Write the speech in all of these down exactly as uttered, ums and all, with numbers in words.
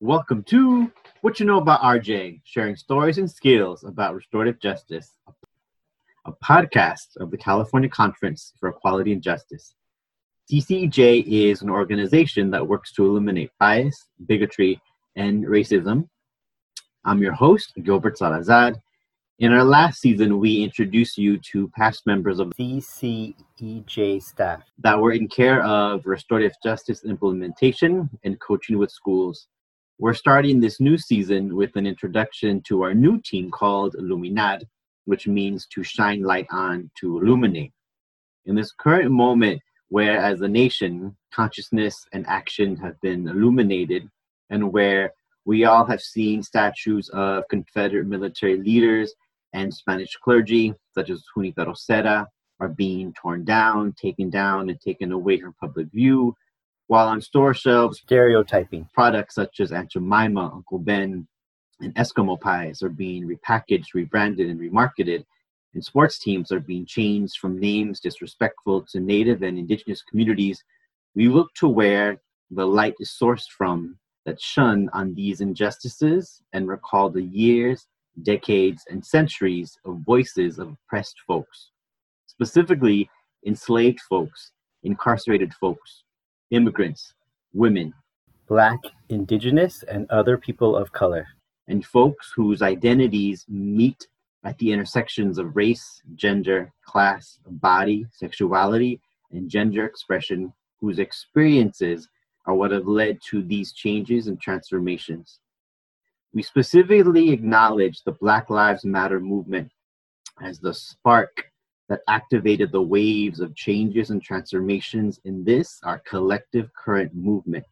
Welcome to What You Know About R J, sharing stories and skills about restorative justice, a podcast of the California Conference for Equality and Justice. C C E J is an organization that works to eliminate bias, bigotry, and racism. I'm your host, Gilbert Salazar. In our last season, we introduced you to past members of the C C E J staff that were in care of restorative justice implementation and coaching with schools. We're starting this new season with an introduction to our new team called Illuminar, which means to shine light on, to illuminate. In this current moment, where as a nation, consciousness and action have been illuminated, and where we all have seen statues of Confederate military leaders and Spanish clergy, such as Junipero Serra, are being torn down, taken down, and taken away from public view, while on store shelves, stereotyping products such as Aunt Jemima, Uncle Ben, and Eskimo pies are being repackaged, rebranded, and remarketed, and sports teams are being changed from names disrespectful to Native and Indigenous communities. We look to where the light is sourced from that shun on these injustices and recall the years, decades, and centuries of voices of oppressed folks, specifically enslaved folks, incarcerated folks, immigrants, women, Black, Indigenous, and other people of color, and folks whose identities meet at the intersections of race, gender, class, body, sexuality, and gender expression, whose experiences are what have led to these changes and transformations. We specifically acknowledge the Black Lives Matter movement as the spark that activated the waves of changes and transformations in this, our collective current movement.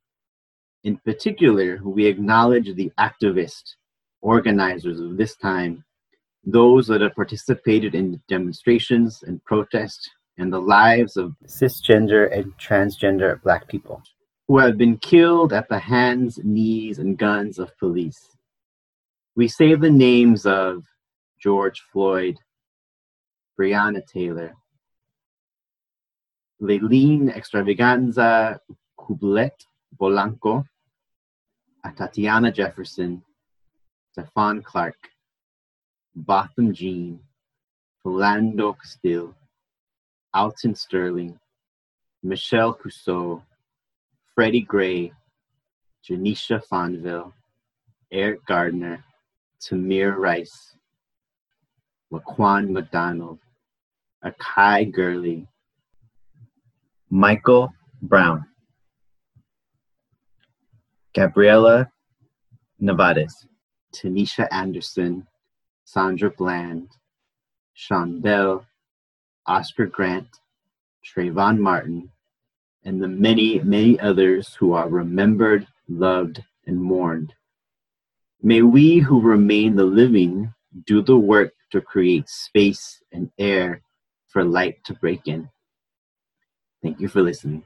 In particular, we acknowledge the activists, organizers of this time, those that have participated in demonstrations and protests, and the lives of cisgender and transgender Black people who have been killed at the hands, knees, and guns of police. We say the names of George Floyd, Breonna Taylor, Layleen Extravaganza Kublet Polanco, Tatiana Jefferson, Stephon Clark, Botham Jean, Philando Castile, Alton Sterling, Michelle Cusseau, Freddie Gray, Janisha Fonville, Eric Gardner, Tamir Rice, Laquan McDonald, Akai Gurley, Michael Brown, Gabriela Nevades, Tanisha Anderson, Sandra Bland, Sean Bell, Oscar Grant, Trayvon Martin, and the many, many others who are remembered, loved, and mourned. May we who remain the living do the work to create space and air for light to break in. Thank you for listening.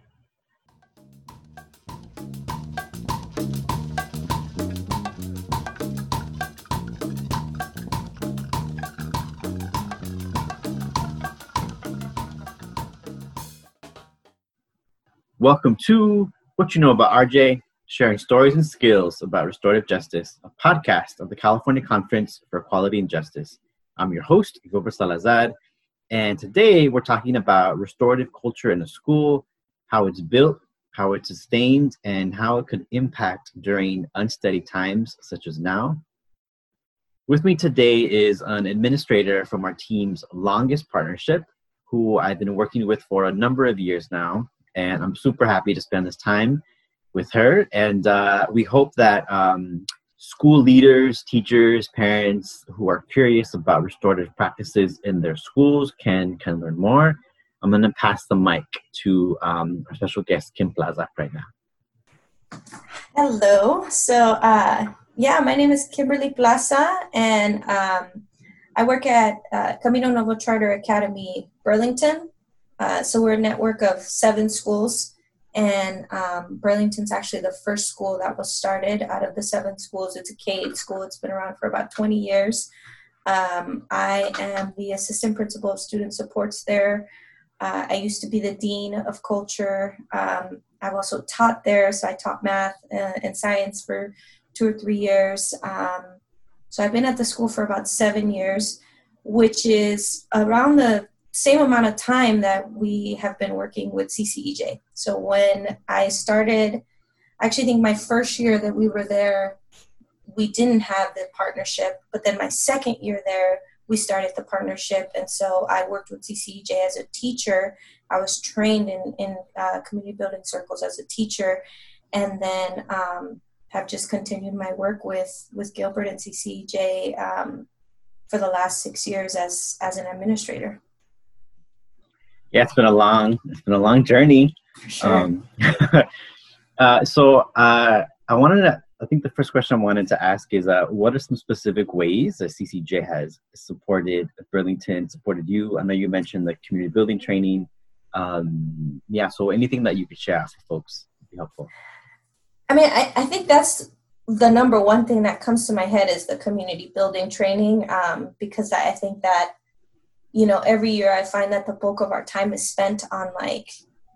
Welcome to What You Know About R J, sharing stories and skills about restorative justice, a podcast of the California Conference for Equality and Justice. I'm your host, Gilbert Salazar, and today we're talking about restorative culture in a school, how it's built, how it's sustained, and how it could impact during unsteady times such as now. With me today is an administrator from our team's longest partnership, who I've been working with for a number of years now, and I'm super happy to spend this time with her. And uh, we hope that um, school leaders, teachers, parents who are curious about restorative practices in their schools can, can learn more. I'm going to pass the mic to um, our special guest, Kim Plaza, right now. Hello. So, uh, yeah, my name is Kimberly Plaza, and um, I work at uh, Camino Novo Charter Academy, Burlington. Uh, so we're a network of seven schools. And um, Burlington's actually the first school that was started out of the seven schools. It's a K eight school. It's been around for about twenty years. Um, I am the assistant principal of student supports there. Uh, I used to be the dean of culture. Um, I've also taught there, so I taught math uh, and science for two or three years. Um, so I've been at the school for about seven years, which is around the same amount of time that we have been working with C C E J. So when I started, I actually think my first year that we were there, we didn't have the partnership, but then my second year there, we started the partnership. And so I worked with C C E J as a teacher. I was trained in, in uh, community building circles as a teacher, and then um, have just continued my work with, with Gilbert and C C E J um, for the last six years as, as an administrator. Yeah, it's been a long, it's been a long journey. For sure. Um, uh, so uh, I wanted to, I think the first question I wanted to ask is, uh, what are some specific ways that C C J has supported Burlington, supported you? I know you mentioned the community building training. Um, yeah, so anything that you could share for folks would be helpful. I mean, I, I think that's the number one thing that comes to my head is the community building training, um, because I think that, you know, every year I find that the bulk of our time is spent on like,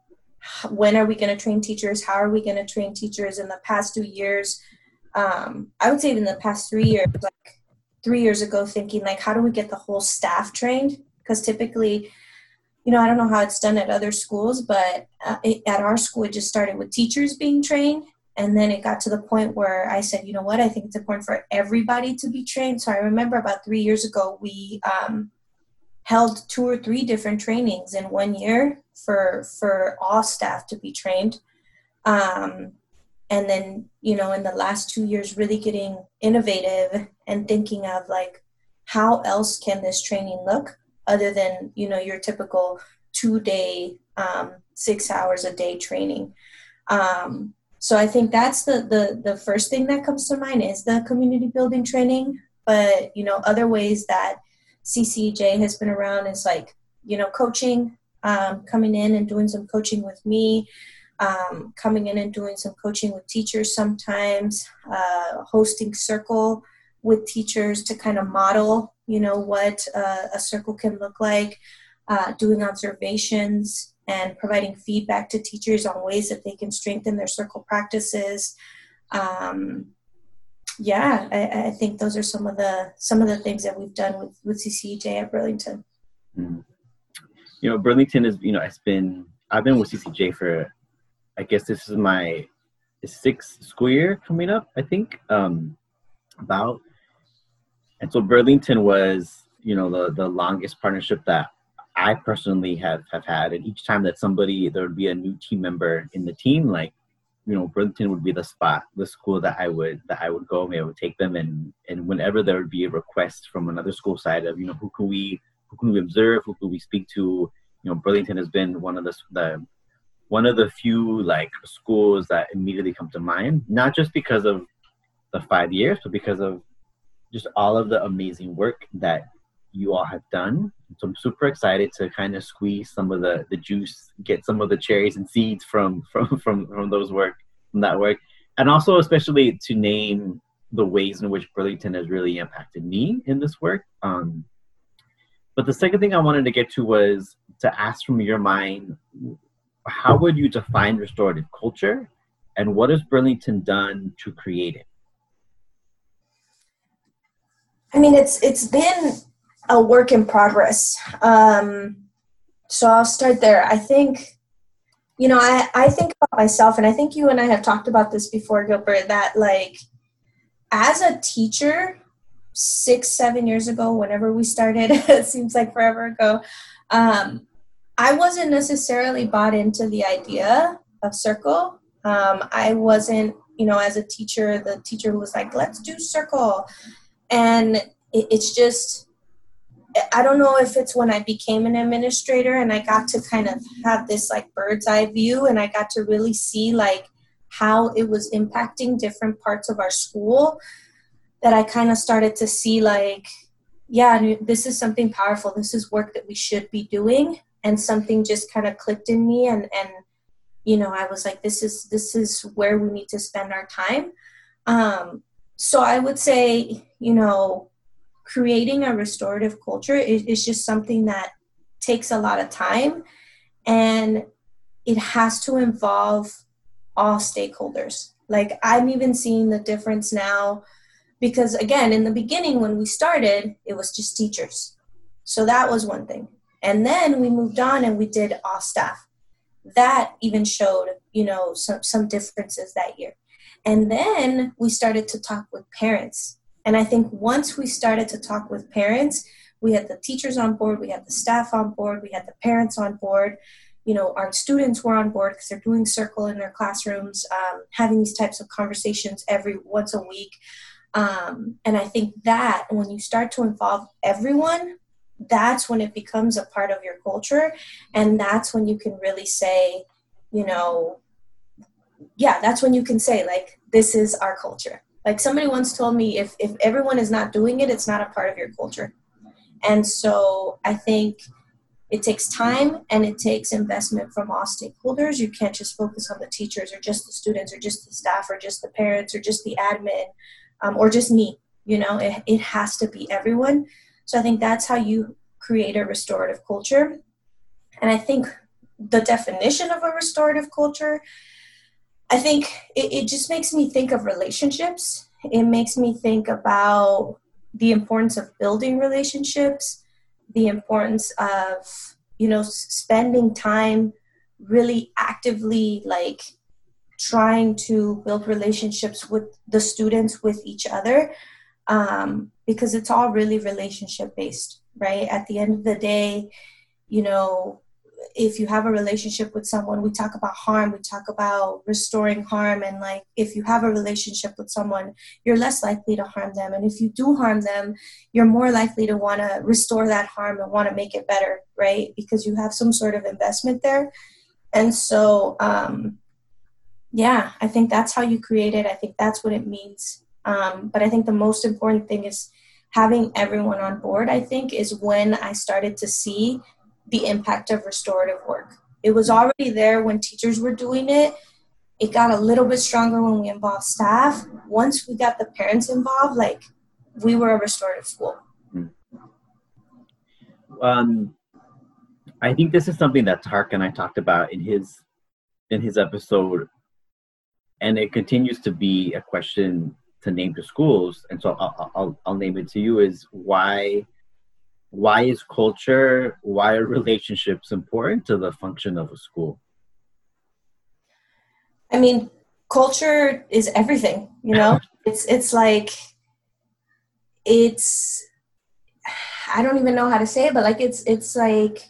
when are we going to train teachers? How are we going to train teachers? In the past two years, um, I would say even the past three years, like three years ago, thinking like, how do we get the whole staff trained? Because typically, you know, I don't know how it's done at other schools, but uh, it, at our school, it just started with teachers being trained. And then it got to the point where I said, you know what, I think it's important for everybody to be trained. So I remember about three years ago, we um, held two or three different trainings in one year for for all staff to be trained. Um, and then, you know, in the last two years, really getting innovative and thinking of like, how else can this training look other than, you know, your typical two-day, um, six hours a day training. Um, so I think that's the, the, the first thing that comes to mind is the community building training. But, you know, other ways that C C E J has been around is like, you know, coaching, um, coming in and doing some coaching with me, um, coming in and doing some coaching with teachers sometimes, uh, hosting circle with teachers to kind of model, you know, what uh, a circle can look like, uh, doing observations and providing feedback to teachers on ways that they can strengthen their circle practices. Um, yeah, I, I think those are some of the some of the things that we've done with, with C C E J at Burlington. Mm. You know, Burlington is, you know, it's been, I've been with C C J for, I guess this is my sixth school year coming up, I think, um, about. And so Burlington was, you know, the, the longest partnership that I personally have, have had. And each time that somebody, there would be a new team member in the team, like, you know, Burlington would be the spot, the school that I would, that I would go, maybe I would take them. And, and whenever there would be a request from another school side of, you know, who can we, who can we observe, who can we speak to, you know, Burlington has been one of the, the one of the few like schools that immediately come to mind, not just because of the five years, but because of just all of the amazing work that you all have done. So I'm super excited to kind of squeeze some of the, the juice, get some of the cherries and seeds from, from, from, from those work, from that work. And also especially to name the ways in which Burlington has really impacted me in this work. Um, but the second thing I wanted to get to was to ask from your mind, how would you define restorative culture and what has Burlington done to create it? I mean, it's it's been a work in progress. Um, so I'll start there. I think, you know, I, I think about myself, and I think you and I have talked about this before, Gilbert, that like as a teacher, six, seven years ago, whenever we started, it seems like forever ago, um, I wasn't necessarily bought into the idea of circle. Um, I wasn't, you know, as a teacher, the teacher was like, let's do circle. And it, it's just, I don't know if it's when I became an administrator and I got to kind of have this like bird's eye view and I got to really see like how it was impacting different parts of our school, that I kind of started to see like, yeah, this is something powerful. This is work that we should be doing. And something just kind of clicked in me. And, and, you know, I was like, this is, this is where we need to spend our time. Um, so I would say, you know, creating a restorative culture is, is just something that takes a lot of time, and it has to involve all stakeholders. Like, I'm even seeing the difference now because, again, in the beginning when we started, it was just teachers. So that was one thing. And then we moved on and we did all staff. That even showed, you know, some, some differences that year. And then we started to talk with parents. And I think once we started to talk with parents, we had the teachers on board, we had the staff on board, we had the parents on board. You know, our students were on board because they're doing circle in their classrooms, um, having these types of conversations every once a week. Um, and I think that when you start to involve everyone, that's when it becomes a part of your culture. And that's when you can really say, you know, yeah, that's when you can say, like, this is our culture. Like, somebody once told me, if, if everyone is not doing it, it's not a part of your culture. And so I think it takes time and it takes investment from all stakeholders. You can't just focus on the teachers or just the students or just the staff or just the parents or just the admin um, or just me. You know, it, it has to be everyone. So I think that's how you create a restorative culture. And I think the definition of a restorative culture, I think it, it just makes me think of relationships. It makes me think about the importance of building relationships, the importance of, you know, spending time really actively, like, trying to build relationships with the students, with each other, um, because it's all really relationship based, right? At the end of the day, you know, if you have a relationship with someone, we talk about harm, we talk about restoring harm. And like, if you have a relationship with someone, you're less likely to harm them. And if you do harm them, you're more likely to want to restore that harm and want to make it better, right? Because you have some sort of investment there. And so, um, yeah, I think that's how you create it. I think that's what it means. Um, but I think the most important thing is having everyone on board, I think, is when I started to see the impact of restorative work. It was already there when teachers were doing it. It got a little bit stronger when we involved staff. Once we got the parents involved, like, we were a restorative school. Um, I think this is something that Tark and I talked about in his in his episode, and it continues to be a question to name to schools. And so I'll I'll, I'll name it to you: is why. Why is culture, why are relationships important to the function of a school? I mean, culture is everything, you know? it's it's like, it's, I don't even know how to say it, but like, it's it's like,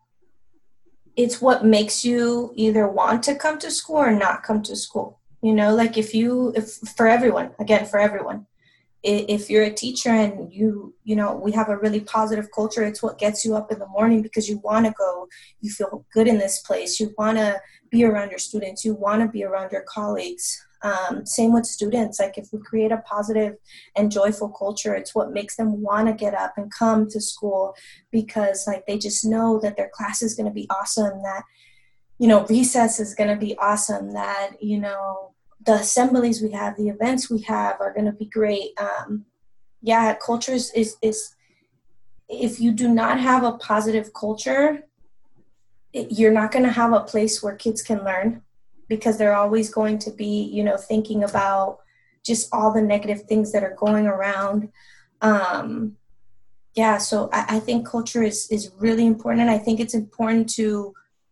it's what makes you either want to come to school or not come to school. You know, like, if you, if for everyone, again, for everyone. If you're a teacher and you, you know, we have a really positive culture, it's what gets you up in the morning because you want to go, you feel good in this place. You want to be around your students. You want to be around your colleagues. Um, same with students. Like, if we create a positive and joyful culture, it's what makes them want to get up and come to school because, like, they just know that their class is going to be awesome, that, you know, recess is going to be awesome, that, you know, the assemblies we have, the events we have are going to be great. Um, yeah, culture is, is, is, if you do not have a positive culture, it, you're not going to have a place where kids can learn because they're always going to be, you know, thinking about just all the negative things that are going around. Um, yeah, so I, I think culture is, is really important. And I think it's important to,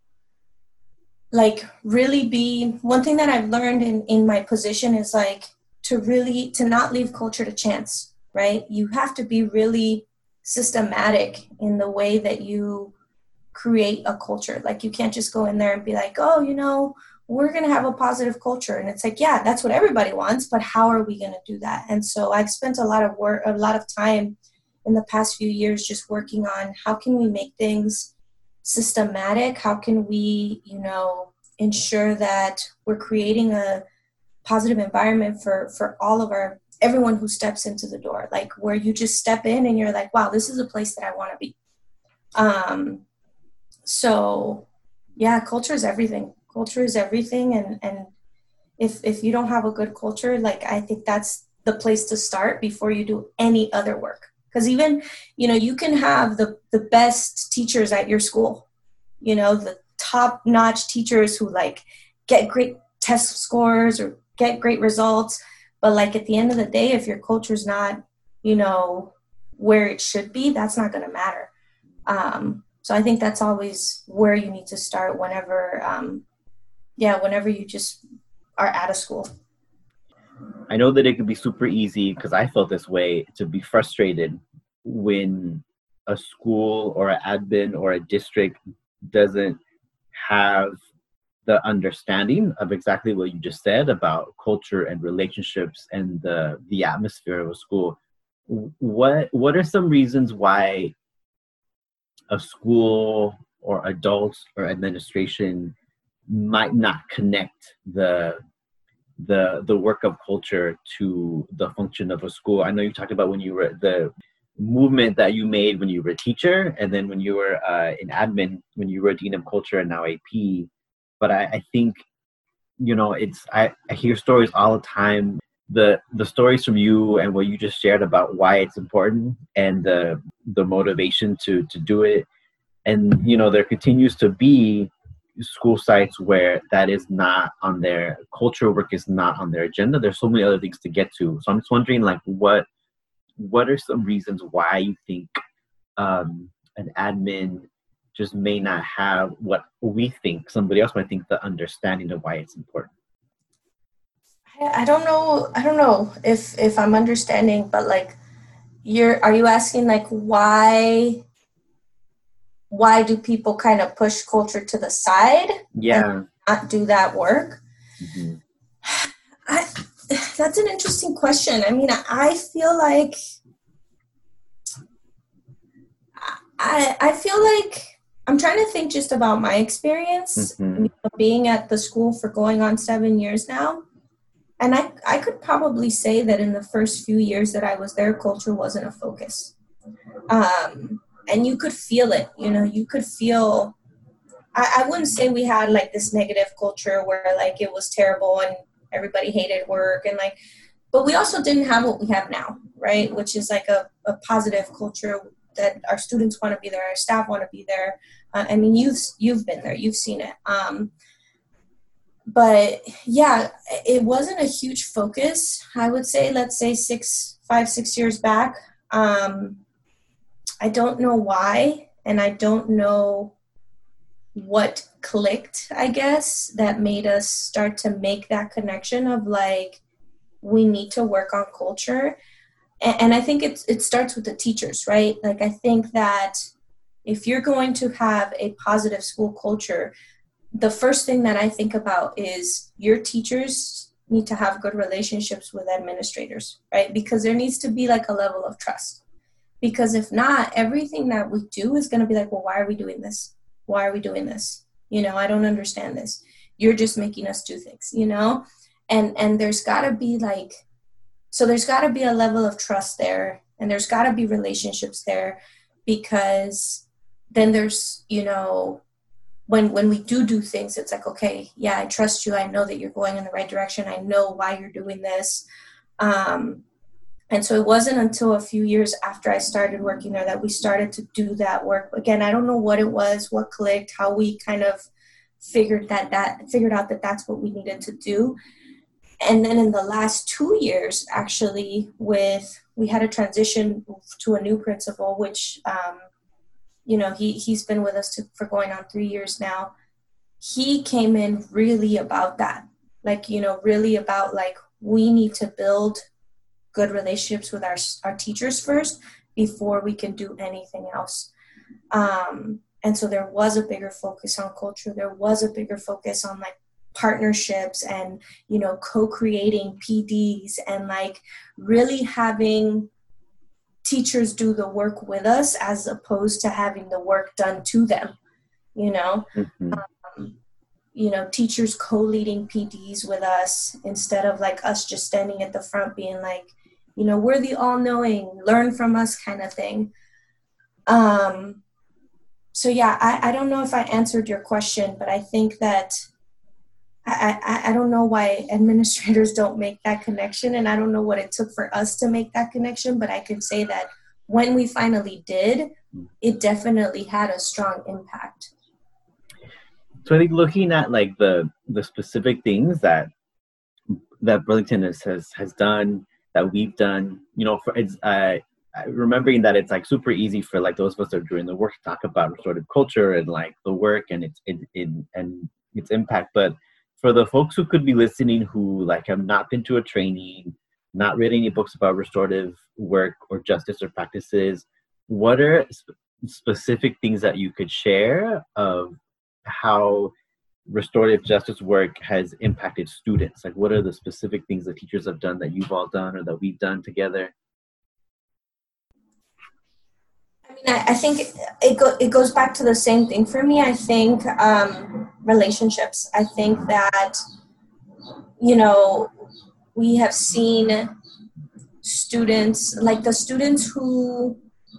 like, really be, one thing that I've learned in, in my position is, like, to really, to not leave culture to chance, right? You have to be really systematic in the way that you create a culture. Like, you can't just go in there and be like, oh, you know, we're going to have a positive culture. And it's like, yeah, that's what everybody wants, but how are we going to do that? And so I've spent a lot of work, a lot of time in the past few years just working on how can we make things systematic? How can we, you know, ensure that we're creating a positive environment for, for all of our, everyone who steps into the door, like, where you just step in and you're like, wow, this is a place that I want to be. Um, so yeah, culture is everything. Culture is everything. And, and if, if you don't have a good culture, like, I think that's the place to start before you do any other work. Because even, you know, you can have the, the best teachers at your school, you know, the top-notch teachers who, like, get great test scores or get great results. But like at the end of the day, if your culture's not, you know, where it should be, that's not going to matter. Um, so I think that's always where you need to start whenever, um, yeah, whenever you just are out of school. I know that it could be super easy, because I felt this way, to be frustrated when a school or an admin or a district doesn't have the understanding of exactly what you just said about culture and relationships and the the atmosphere of a school. What what are some reasons why a school or adults or administration might not connect the the the work of culture to the function of a school? I know you talked about when you were the movement that you made when you were a teacher, and then when you were uh, in admin, when you were a dean of culture and now A P. But I, I think, you know, it's I, I hear stories all the time. The the stories from you and what you just shared about why it's important and the the motivation to to do it. And, you know, there continues to be school sites where that is not on their culture work is not on their agenda. There's so many other things to get to. So I'm just wondering, like, what what are some reasons why you think um, an admin just may not have what we think somebody else might think, the understanding of why it's important? I, I don't know. I don't know if if I'm understanding, but like, you're are you asking like why? Why do people kind of push culture to the side yeah. and not do that work? Mm-hmm. I, that's an interesting question. I mean, I feel like I I feel like I'm trying to think just about my experience Mm-hmm. you know, being at the school for going on seven years now. And I, I could probably say that in the first few years that I was there, culture wasn't a focus. Um, and you could feel it, you know, you could feel, I, I wouldn't say we had like this negative culture where like it was terrible and everybody hated work and like, but we also didn't have what we have now, right? Which is like a, a positive culture that our students want to be there, our staff want to be there. Uh, I mean, you've, you've been there, you've seen it. Um, but yeah, it wasn't a huge focus. I would say, let's say six, five, six years back. Um, I don't know why, and I don't know what clicked, I guess, that made us start to make that connection of like, we need to work on culture. And, and I think it, it starts with the teachers, right? Like, I think that if you're going to have a positive school culture, the first thing that I think about is your teachers need to have good relationships with administrators, right? Because there needs to be like a level of trust. Because if not, everything that we do is going to be like, well, why are we doing this? Why are we doing this? You know, I don't understand this. You're just making us do things, you know? And and there's got to be like, so there's got to be a level of trust there. And there's got to be relationships there, because then there's, you know, when when we do do things, it's like, okay, yeah, I trust you. I know that you're going in the right direction. I know why you're doing this. Um, and so it wasn't until a few years after I started working there that we started to do that work. Again, I don't know what it was, what clicked, how we kind of figured that that figured out that that's what we needed to do. And then in the last two years, actually, with we had a transition to a new principal, which um, you know, he, he's been with us to, for going on three years now. He came in really about that. Like, you know, really about like, we need to build good relationships with our, our teachers first before we can do anything else. Um, and so there was a bigger focus on culture. There was a bigger focus on like partnerships and, you know, co-creating P Ds and like really having teachers do the work with us as opposed to having the work done to them, you know, Mm-hmm. um, you know, teachers co-leading P Ds with us instead of like us just standing at the front being like, you know, we're the all-knowing, learn from us kind of thing. Um, so yeah, I, I don't know if I answered your question, but I think that I, I, I don't know why administrators don't make that connection, and I don't know what it took for us to make that connection, but I could say that when we finally did, it definitely had a strong impact. So I think looking at like the the specific things that that Burlington has has, has done, that we've done, you know, for it's uh, remembering that it's like super easy for like those of us that are doing the work to talk about restorative culture and like the work and its it, it, and its impact. But for the folks who could be listening who like have not been to a training, not read any books about restorative work or justice or practices, what are sp- specific things that you could share of how restorative justice work has impacted students? Like, what are the specific things that teachers have done that you've all done or that we've done together? I mean, I, I think it go, it goes back to the same thing for me. I think um, relationships. I think that, you know, we have seen students, like the students who,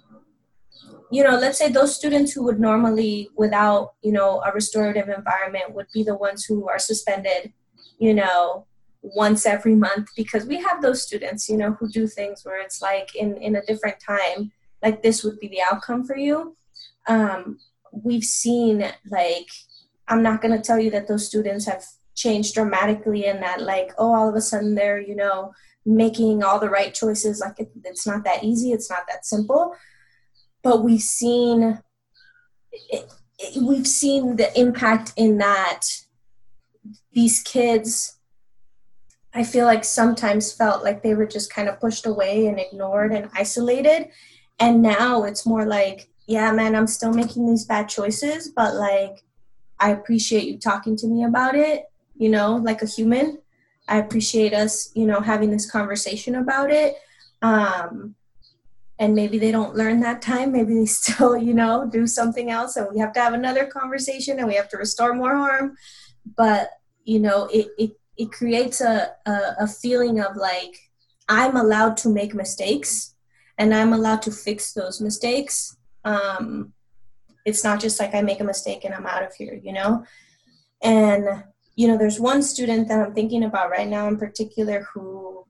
you know, let's say those students who would normally, without, you know, a restorative environment, would be the ones who are suspended, you know, once every month, because we have those students, you know, who do things where it's like in, in a different time, like this would be the outcome for you. Um, we've seen, like, I'm not going to tell you that those students have changed dramatically and that, like, oh, all of a sudden they're, you know, making all the right choices. Like, it, it's not that easy. It's not that simple. But we've seen, it, it, we've seen the impact in that these kids, I feel like sometimes felt like they were just kind of pushed away and ignored and isolated. And now it's more like, yeah, man, I'm still making these bad choices, but like, I appreciate you talking to me about it, you know, like a human. I appreciate us, you know, having this conversation about it. Um, and maybe they don't learn that time. Maybe they still, you know, do something else and we have to have another conversation and we have to restore more harm. But, you know, it, it, it creates a, a, a feeling of like, I'm allowed to make mistakes and I'm allowed to fix those mistakes. Um, it's not just like I make a mistake and I'm out of here, you know? And, you know, there's one student that I'm thinking about right now in particular who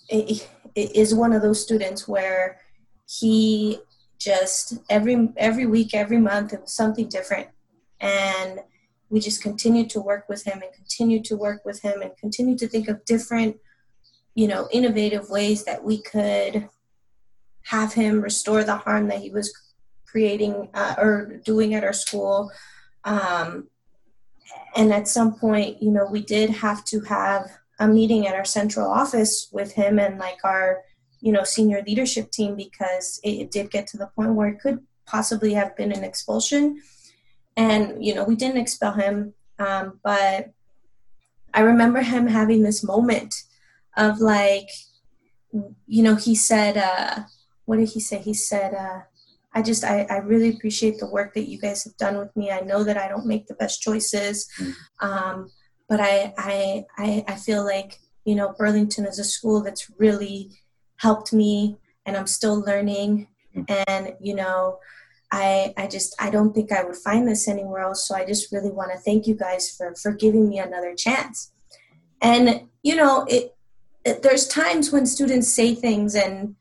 is one of those students where he just every every week, every month, it was something different. And we just continued to work with him and continued to work with him and continued to think of different, you know, innovative ways that we could have him restore the harm that he was creating uh, or doing at our school. Um, and at some point, you know, we did have to have a meeting at our central office with him and like our, you know, senior leadership team, because it, it did get to the point where it could possibly have been an expulsion. And, you know, we didn't expel him. Um, but I remember him having this moment of like, you know, he said, uh, what did he say? He said, uh, I just, I, I really appreciate the work that you guys have done with me. I know that I don't make the best choices. Um, but I, I, I, I feel like, you know, Burlington is a school that's really helped me and I'm still learning. And, you know, I, I just, I don't think I would find this anywhere else. So I just really want to thank you guys for, for giving me another chance. And, you know, it, it there's times when students say things and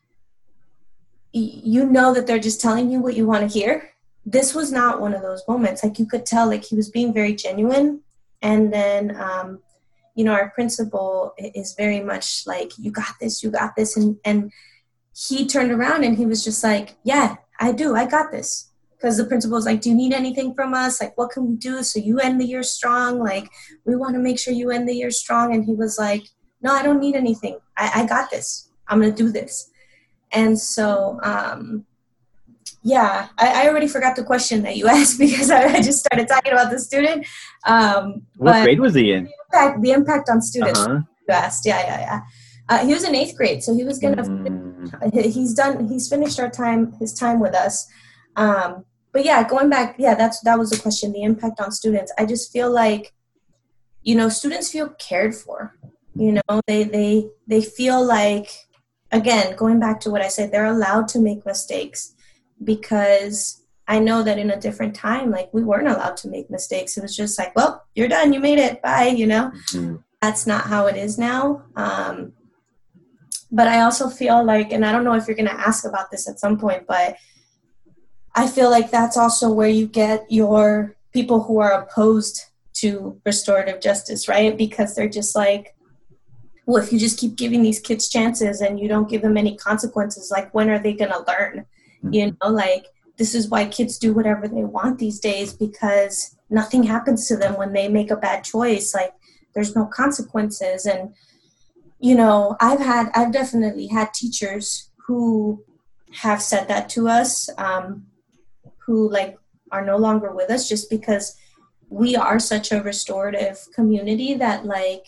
you know that they're just telling you what you want to hear. This was not one of those moments. Like, you could tell, like, he was being very genuine. And then, um, you know, our principal is very much like, you got this, you got this. And, and he turned around and he was just like, yeah, I do. I got this. Because the principal was like, do you need anything from us? Like, what can we do so you end the year strong? Like, we want to make sure you end the year strong. And he was like, no, I don't need anything. I, I got this. I'm going to do this. And so, um, yeah, I, I already forgot the question that you asked because I, I just started talking about the student. Um, what grade was he in? The impact, the impact on students, uh-huh. You asked. Yeah, yeah, yeah. Uh, he was in eighth grade, so he was going to, mm. he's done, he's finished our time, his time with us. Um, but yeah, going back, yeah, that's, that was the question, the impact on students. I just feel like, you know, students feel cared for, you know, they, they, they feel like, again, going back to what I said, they're allowed to make mistakes, because I know that in a different time, like, we weren't allowed to make mistakes. It was just like, well, you're done. You made it. Bye. You know, mm-hmm. That's not how it is now. Um, but I also feel like, and I don't know if you're going to ask about this at some point, but I feel like that's also where you get your people who are opposed to restorative justice, right? Because they're just like, well, if you just keep giving these kids chances and you don't give them any consequences, like when are they going to learn? You know, like this is why kids do whatever they want these days, because nothing happens to them when they make a bad choice. Like there's no consequences. And, you know, I've had, I've definitely had teachers who have said that to us, um, who like are no longer with us just because we are such a restorative community that like,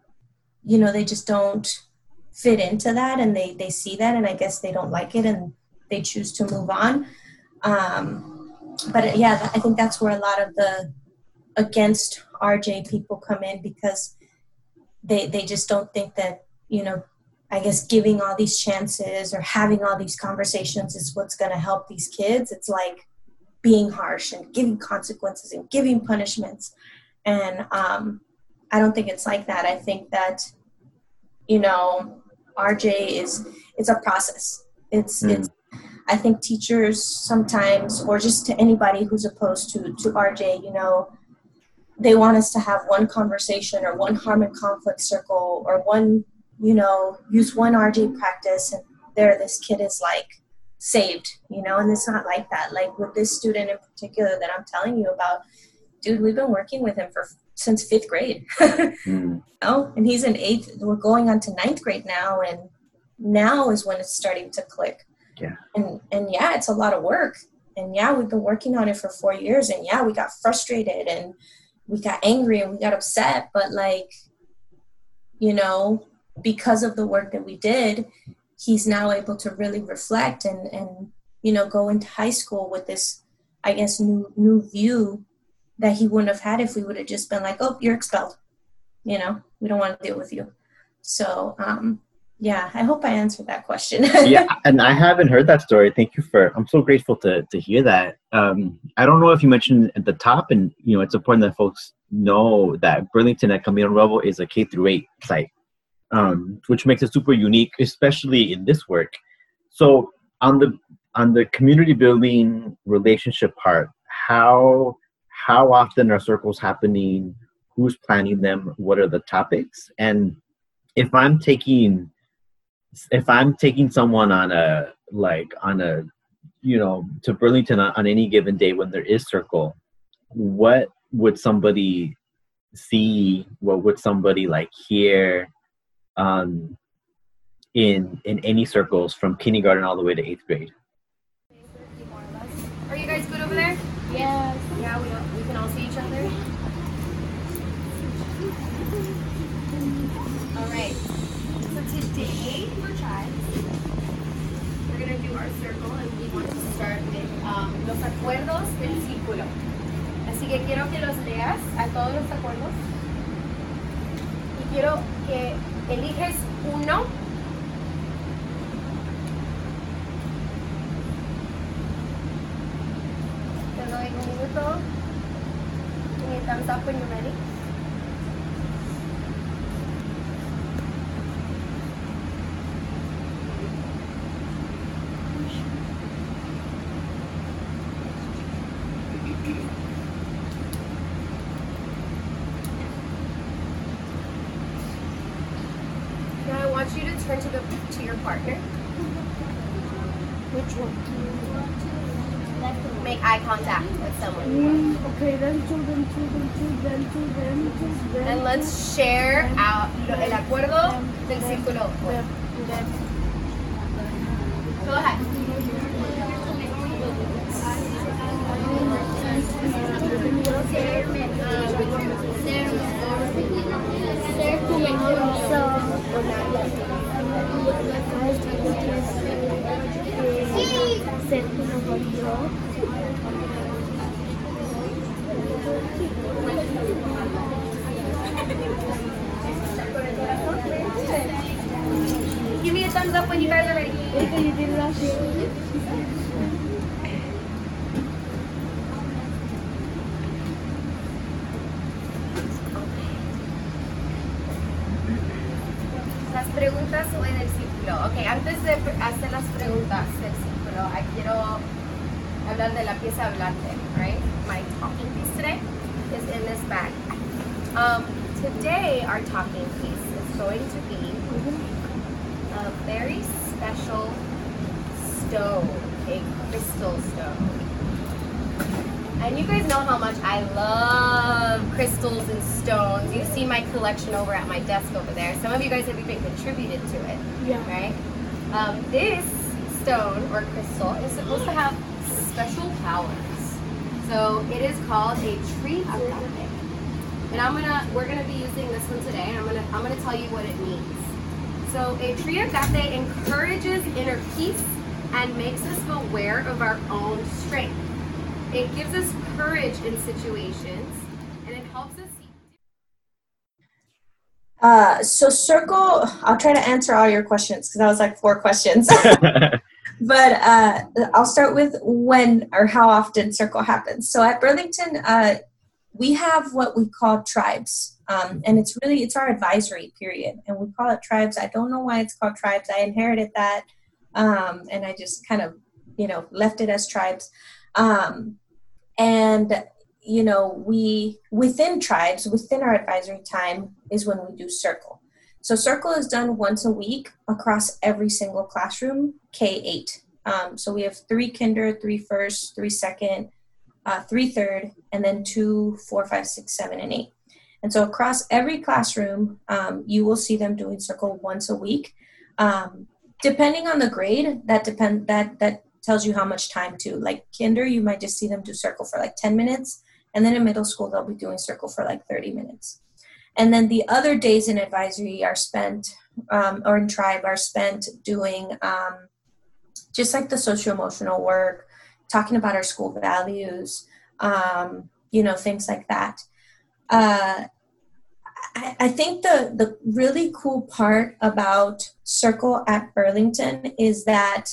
you know, they just don't fit into that, and they, they see that, and I guess they don't like it, and they choose to move on. Um, but yeah, I think that's where a lot of the against R J people come in, because they, they just don't think that, you know, I guess giving all these chances or having all these conversations is what's going to help these kids. It's like being harsh and giving consequences and giving punishments. And um, I don't think it's like that. I think that, you know, R J is, it's a process. It's, mm. it's, I think teachers sometimes, or just to anybody who's opposed to, to R J, you know, they want us to have one conversation or one harm and conflict circle or one, you know, use one R J practice and there this kid is like saved, you know, and it's not like that. Like with this student in particular that I'm telling you about, dude, we've been working with him for since fifth grade. mm. Oh, and he's in eighth. We're going on to ninth grade now, and now is when it's starting to click. Yeah. And and yeah, it's a lot of work. And yeah, we've been working on it for four years. And yeah, we got frustrated and we got angry and we got upset. But like, you know, because of the work that we did, he's now able to really reflect and, and you know, go into high school with this, I guess, new new view that he wouldn't have had if we would have just been like, oh, you're expelled. You know, we don't want to deal with you. So, um, yeah, I hope I answered that question. Yeah, and I haven't heard that story. Thank you for, I'm so grateful to to hear that. Um, I don't know if you mentioned at the top, and, you know, it's important that folks know that Burlington at Camino Nuevo is a K through eight site, um, which makes it super unique, especially in this work. So on the on the community building relationship part, how how often are circles happening? Who's planning them? What are the topics? And if I'm taking if I'm taking someone on a like on a you know to Burlington on, on any given day when there is circle, what would somebody see? What would somebody like hear um, in in any circles from kindergarten all the way to eighth grade? Are you guys good over there? Yes. Yeah, we don't, we can all see each other. All right. So today for tribes, we're gonna do our circle, and we want to start with um, los acuerdos del círculo. Así que quiero que los leas a todos los acuerdos y quiero que eliges uno. Te doy un minuto. Give me a thumbs up when you're ready. Now I want you to turn to the to your partner. Which one? Make eye contact with someone. Mm, okay, then two, then two, then two, then two, then two, then And let's share out el acuerdo del círculo. Go ahead. Ser cuidadoso. Ser cuidadoso. Give me a thumbs up when you guys are ready. Okay, you did last year. Las preguntas sobre el círculo. Ok, antes de hacer las preguntas del círculo, I quiero hablar de la pieza hablante, right? My talking piece today is in this bag. Um, today, our talking piece is going to be a very special stone, a crystal stone. And you guys know how much I love crystals and stones. You see my collection over at my desk over there. Some of you guys have even contributed to it, Yeah. right? Um, this stone or crystal is supposed to have special powers. So it is called a tree agape. And I'm gonna, we're gonna be using this one today, and I'm gonna, I'm gonna tell you what it means. So a tree agape encourages inner peace and makes us aware of our own strength. It gives us courage in situations, and it helps us see. Uh, so circle, I'll try to answer all your questions because that was like four questions. But uh, I'll start with when or how often circle happens. So at Burlington, uh, we have what we call tribes. Um, and it's really, it's our advisory period. And we call it tribes. I don't know why it's called tribes. I inherited that. Um, and I just kind of, you know, left it as tribes. Um, and, you know, we, within tribes, within our advisory time is when we do circle. So circle is done once a week across every single classroom, K eight. Um, so we have three kinder, three first, three second, uh, three third, and then two, four, five, six, seven, and eight. And so across every classroom, um, you will see them doing circle once a week. Um, depending on the grade, that depend that that tells you how much time to. Like kinder, you might just see them do circle for like ten minutes. And then in middle school, they'll be doing circle for like thirty minutes. And then the other days in advisory are spent, um, or in tribe, are spent doing um, just like the socio-emotional work, talking about our school values, um, you know, things like that. Uh, I, I think the, the really cool part about Circle at Burlington is that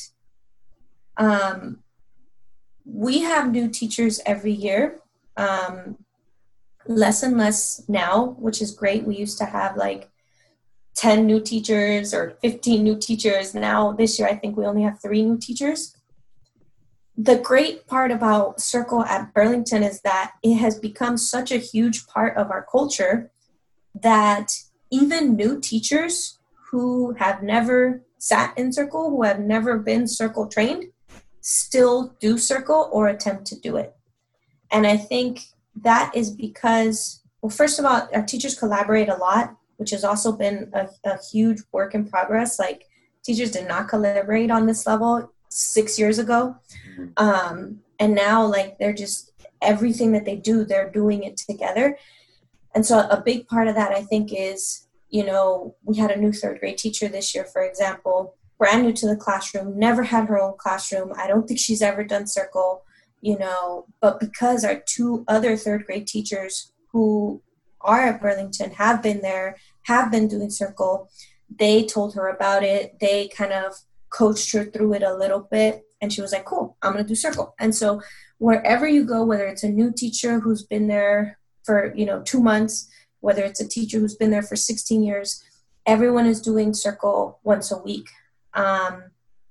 um, we have new teachers every year. Um, less and less now, which is great. We used to have like ten new teachers or fifteen new teachers. Now this year, I think we only have three new teachers. The great part about Circle at Burlington is that it has become such a huge part of our culture that even new teachers who have never sat in Circle, who have never been Circle trained, still do Circle or attempt to do it. And I think that is because, well, first of all, our teachers collaborate a lot, which has also been a, a huge work in progress. Like teachers did not collaborate on this level six years ago. Um, and now like they're just, everything that they do, they're doing it together. And so a big part of that, I think, is, you know, we had a new third grade teacher this year, for example, brand new to the classroom, never had her own classroom. I don't think she's ever done Circle. You know, but because our two other third grade teachers who are at Burlington have been there, have been doing Circle, they told her about it. They kind of coached her through it a little bit. And she was like, cool, I'm going to do Circle. And so wherever you go, whether it's a new teacher who's been there for, you know, two months, whether it's a teacher who's been there for sixteen years, everyone is doing Circle once a week. Um,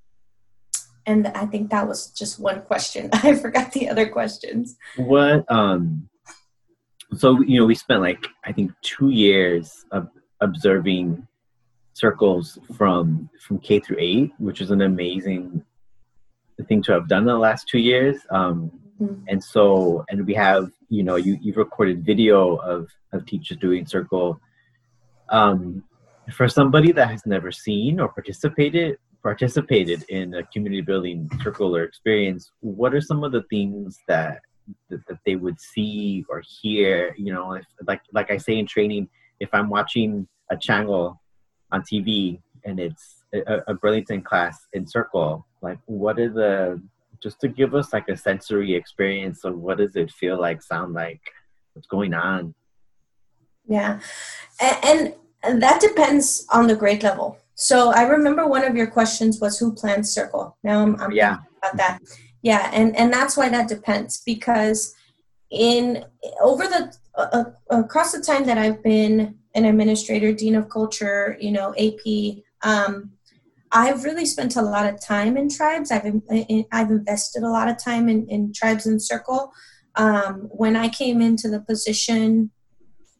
And I think that was just one question. I forgot the other questions. What, um, so, you know, we spent like, I think two years of observing circles from, from K through eight, which is an amazing thing to have done in the last two years. Um, mm-hmm. And so, and we have, you know, you, you've recorded video of, of teachers doing Circle. Um, for somebody that has never seen or participated, participated in a community building circle or experience, what are some of the things that, that that they would see or hear? You know, if, like like I say in training, if I'm watching a channel on T V and it's a, a Burlington class in Circle, like what are the, just to give us like a sensory experience of what does it feel like, sound like, what's going on? Yeah, and, and that depends on the grade level. So I remember one of your questions was who plans Circle. Now I'm, I'm yeah. thinking about that. Yeah, and, and that's why that depends, because in over the uh, across the time that I've been an administrator, dean of culture, you know, A P, um, I've really spent a lot of time in tribes. I've in, I've invested a lot of time in, in tribes and Circle. Um, when I came into the position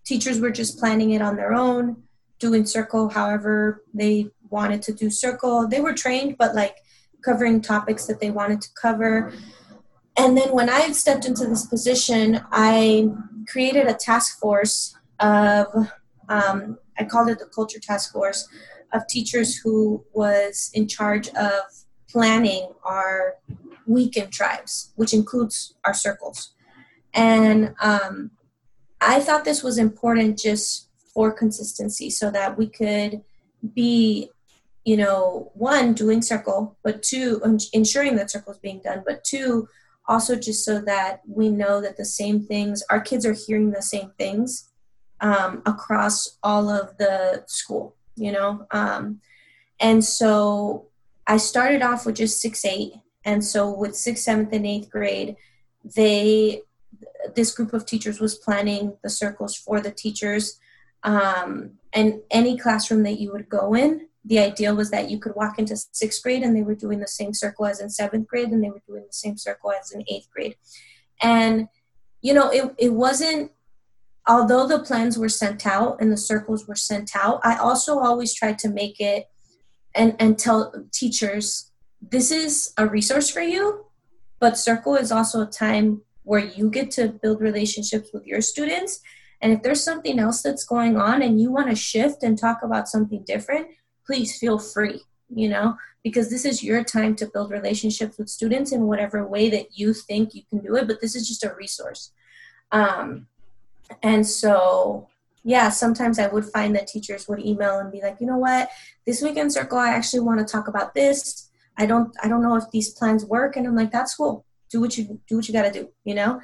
teachers were just planning it on their own, doing circle however they wanted to do circle. They were trained, but like covering topics that they wanted to cover. And then when I stepped into this position, I created a task force of, um, I called it the Culture Task Force, of teachers who was in charge of planning our weekend tribes, which includes our circles. And um, I thought this was important just for consistency so that we could be, you know, one, doing circle, but two, ensuring that circle is being done, but two, also just so that we know that the same things, our kids are hearing the same things um, across all of the school, you know. Um, and so I started off with just six, eight. And so with sixth, seventh, and eighth grade, they, this group of teachers was planning the circles for the teachers. Um, and any classroom that you would go in, the idea was that you could walk into sixth grade and they were doing the same circle as in seventh grade, and they were doing the same circle as in eighth grade. And, you know, it, it wasn't, although the plans were sent out and the circles were sent out, I also always tried to make it and, and tell teachers, this is a resource for you, but circle is also a time where you get to build relationships with your students. And if there's something else that's going on and you want to shift and talk about something different, please feel free, you know, because this is your time to build relationships with students in whatever way that you think you can do it. But this is just a resource. Um, and so, yeah, sometimes I would find that teachers would email and be like, you know what, this weekend circle, I actually want to talk about this. I don't, I don't know if these plans work. And I'm like, that's cool. Do what you do, what you got to do, you know?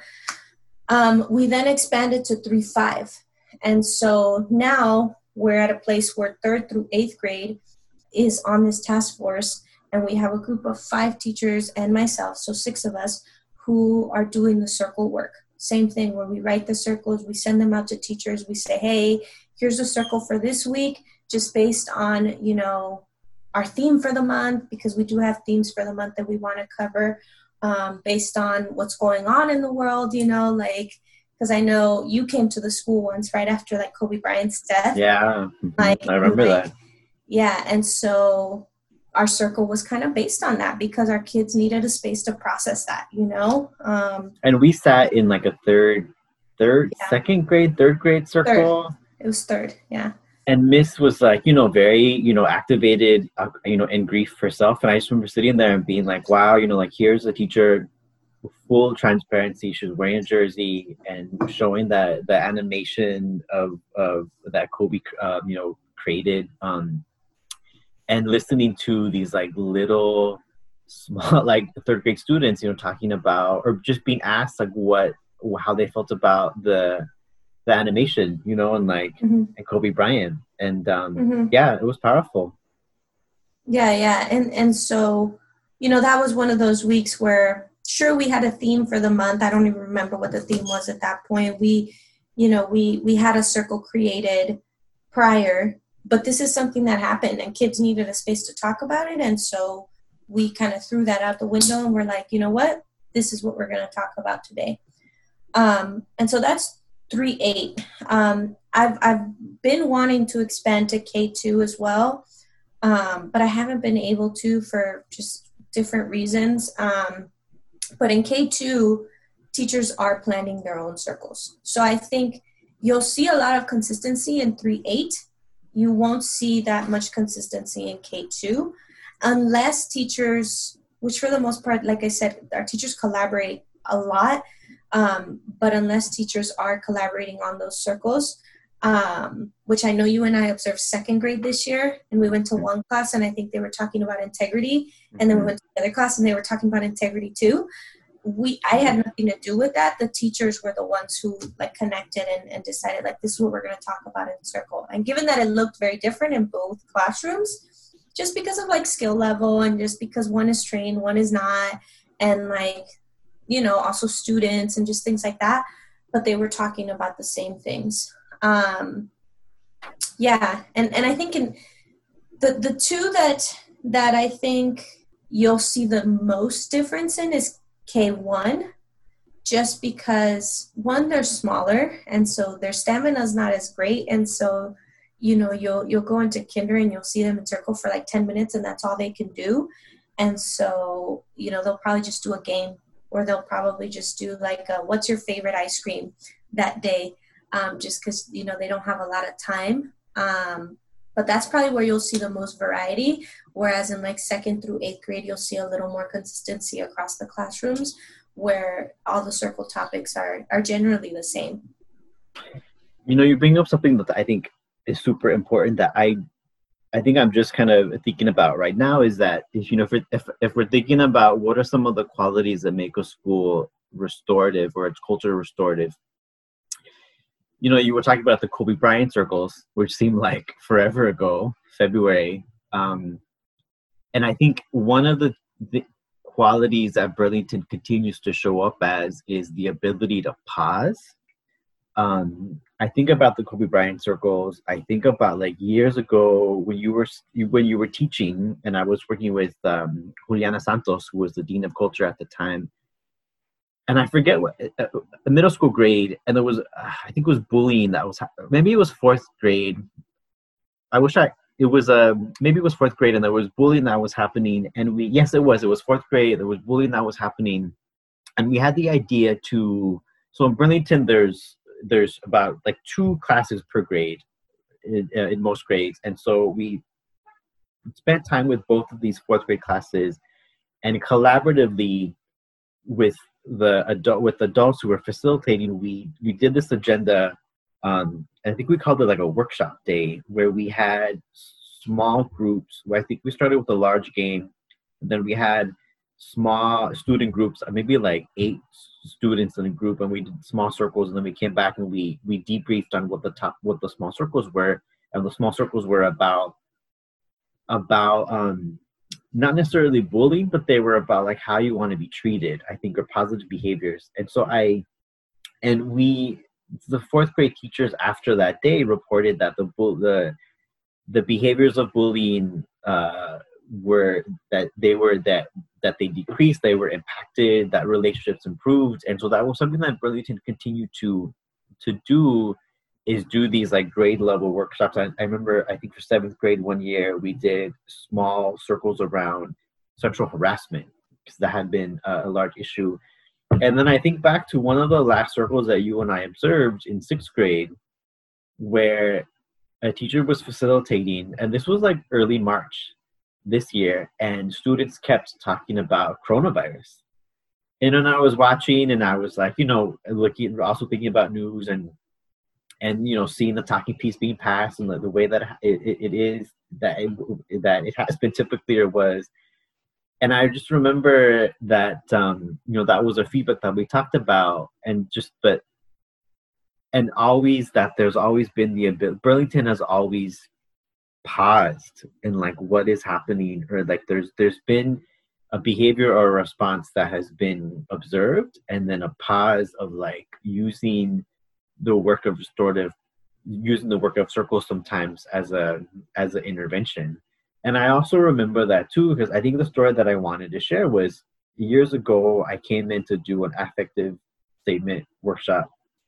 Um, we then expanded to three, five. And so now we're at a place where third through eighth grade is on this task force. And we have a group of five teachers and myself, so six of us, who are doing the circle work. Same thing, where we write the circles, we send them out to teachers. We say, hey, here's a circle for this week, just based on, you know, our theme for the month, because we do have themes for the month that we want to cover, um, based on what's going on in the world, you know, like, because I know you came to the school once right after like Kobe Bryant's death. Yeah, like I remember like, that. Yeah, and so our circle was kind of based on that because our kids needed a space to process that, you know. Um, and we sat in like a third, third, yeah. second grade, third grade circle. Third. It was third, yeah. And Miss was like, you know, very, you know, activated, uh, you know, in grief herself. And I just remember sitting there and being like, wow, you know, like here's a teacher, full transparency. She was wearing a jersey and showing that the animation of, of that Kobe, uh, you know, created, um, and listening to these like little small, like third grade students, you know, talking about, or just being asked like what, how they felt about the, the animation, you know, and like, mm-hmm. and Kobe Bryant. And um, mm-hmm. yeah, it was powerful. Yeah. Yeah. And, and so, you know, that was one of those weeks where sure, we had a theme for the month. I don't even remember what the theme was at that point. We, you know, we, we had a circle created prior, but this is something that happened and kids needed a space to talk about it. And so we kind of threw that out the window and we're like, you know what, this is what we're going to talk about today. Um, and so that's three, eight. Um, I've, I've been wanting to expand to K two as well. Um, but I haven't been able to for just different reasons. Um, but in K two, teachers are planning their own circles. So I think you'll see a lot of consistency in three, eight. You won't see that much consistency in K two unless teachers, which for the most part, like I said, our teachers collaborate a lot, um, but unless teachers are collaborating on those circles, um, which I know you and I observed second grade this year, and we went to one class and I think they were talking about integrity, and then we went to the other class and they were talking about integrity too. We, I had nothing to do with that. The teachers were the ones who like connected and, and decided like, this is what we're going to talk about in circle. And given that it looked very different in both classrooms, just because of like skill level and just because one is trained, one is not, and like, you know, also students and just things like that, but they were talking about the same things. Um, yeah. And, and I think in the, the two that, that I think you'll see the most difference in is K one just because, one, they're smaller, and so their stamina is not as great, and so, you know, you'll you'll go into kinder and you'll see them in circle for like ten minutes, and that's all they can do. And so, you know, they'll probably just do a game, or they'll probably just do like a, what's your favorite ice cream that day, um, just because, you know, they don't have a lot of time. Um, but that's probably where you'll see the most variety, whereas in like second through eighth grade, you'll see a little more consistency across the classrooms, where all the circle topics are, are generally the same. You know, you bring up something that I think is super important that I I think I'm just kind of thinking about right now is that, if, you know, if, we're, if, if we're thinking about what are some of the qualities that make a school restorative or its culture restorative, you know, you were talking about the Kobe Bryant circles, which seemed like forever ago, February. Um, and I think one of the, the qualities that Burlington continues to show up as is the ability to pause. Um, I think about the Kobe Bryant circles. I think about like years ago when you were when you were teaching, and I was working with um, Juliana Santos, who was the dean of culture at the time. And I forget what a, a middle school grade, and there was uh, I think it was bullying that was maybe it was fourth grade. I wish I it was uh, maybe it was fourth grade, and there was bullying that was happening. And we yes it was it was fourth grade. There was bullying that was happening, and we had the idea to so in Burlington there's there's about like two classes per grade in, uh, in most grades. And so we spent time with both of these fourth grade classes and collaboratively with the adult, with adults who were facilitating, we, we did this agenda. Um, I think we called it like a workshop day where we had small groups where I think we started with a large game. And then we had small student groups, maybe like eight students in a group, and we did small circles, and then we came back and we we debriefed on what the top what the small circles were. And the small circles were about about um not necessarily bullying, but they were about like how you want to be treated, I think, or positive behaviors. And so I and we the fourth grade teachers after that day reported that the the the behaviors of bullying uh were that they were that that they decreased, they were impacted, that relationships improved. And so that was something that Burlington continued to to do, is do these like grade level workshops. I, I remember, I think for seventh grade one year, we did small circles around sexual harassment, because that had been a, a large issue. And then I think back to one of the last circles that you and I observed in sixth grade, where a teacher was facilitating, and this was like early March this year, and students kept talking about coronavirus. And then I was watching, and I was like, you know, looking, also thinking about news, and and you know, seeing the talking piece being passed, and the, the way that it, it, it is that it, that it has been typically or was. And I just remember that um, you know, that was a feedback that we talked about, and just but and always that there's always been the ability. Burlington has always paused in like what is happening, or like there's there's been a behavior or a response that has been observed, and then a pause of like using the work of restorative using the work of circles sometimes as a as an intervention. And I also remember that too, because I think the story that I wanted to share was years ago I came in to do an affective statement workshop,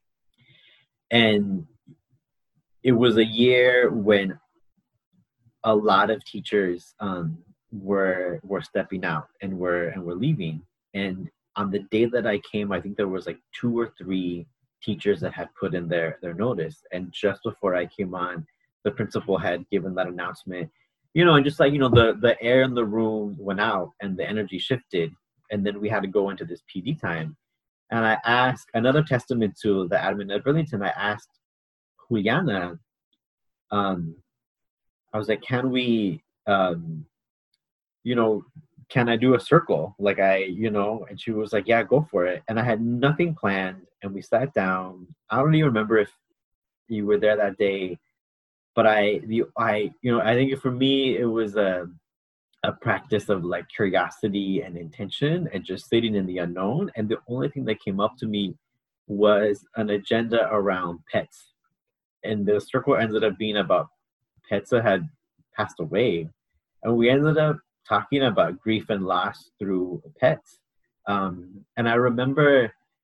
and it was a year when a lot of teachers um, were were stepping out and were and were leaving. And on the day that I came, I think there was like two or three teachers that had put in their their notice. And just before I came on, the principal had given that announcement. You know, and just like, you know, the the air in the room went out and the energy shifted, and then we had to go into this P D time. And I asked, another testament to the admin at Burlington, I asked Juliana, um, I was like, can we, um, you know, can I do a circle? Like I, you know, and she was like, yeah, go for it. And I had nothing planned, and we sat down. I don't even remember if you were there that day, but I, the, I, you know, I think for me, it was a, a practice of like curiosity and intention and just sitting in the unknown. And the only thing that came up to me was an agenda around pets. And the circle ended up being about pets that had passed away. And we ended up talking about grief and loss through pets. Um, and I remember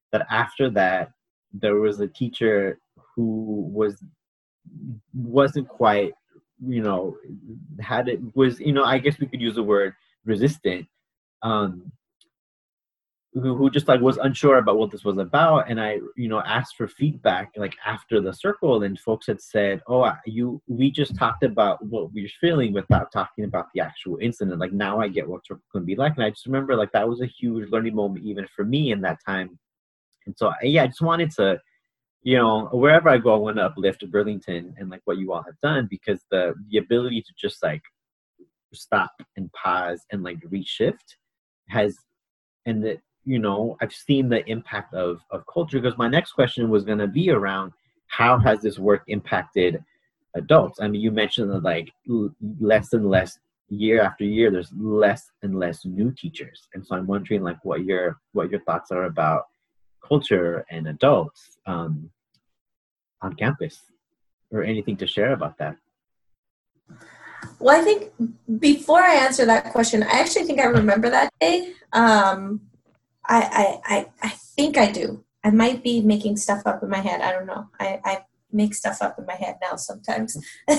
that after that, there was a teacher who was wasn't quite, you know, had it was, you know, I guess we could use the word resistant, um, who, who just like was unsure about what this was about. And I, you know, asked for feedback like after the circle, and folks had said, oh, you, we just talked about what we were feeling without talking about the actual incident. Like now I get what it's going to be like. And I just remember like that was a huge learning moment even for me in that time. And so, yeah, I just wanted to, you know, wherever I go, I want to uplift Burlington and like what you all have done, because the, the ability to just like stop and pause and like reshift has, and that, you know, I've seen the impact of, of culture, because my next question was going to be around how has this work impacted adults? I mean, you mentioned that like l- less and less year after year, there's less and less new teachers. And so I'm wondering like what your, what your thoughts are about culture and adults um, on campus, or anything to share about that. Well, I think before I answer that question, I actually think I remember that day. Um, I, I, I, I think I do. I might be making stuff up in my head. I don't know. I, I make stuff up in my head now sometimes.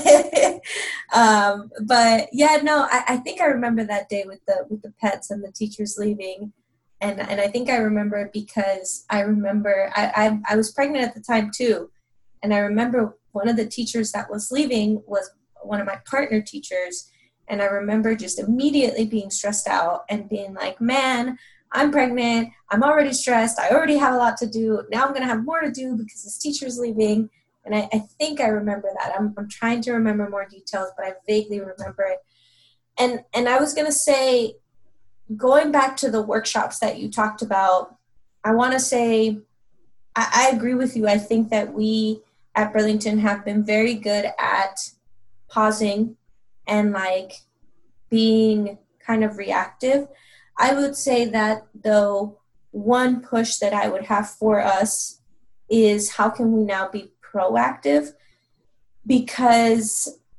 um, but yeah, no, I, I think I remember that day with the with the pets and the teachers leaving. And and I think I remember it because I remember I, I I was pregnant at the time too. And I remember one of the teachers that was leaving was one of my partner teachers. And I remember just immediately being stressed out and being like, man, I'm pregnant. I'm already stressed. I already have a lot to do. Now I'm going to have more to do because this teacher's leaving. And I, I think I remember that. I'm, I'm trying to remember more details, but I vaguely remember it. And, and I was going to say, going back to the workshops that you talked about, I want to say, I, I agree with you. I think that we at Burlington have been very good at pausing and like being kind of reactive. I would say that though, one push that I would have for us is how can we now be proactive? Because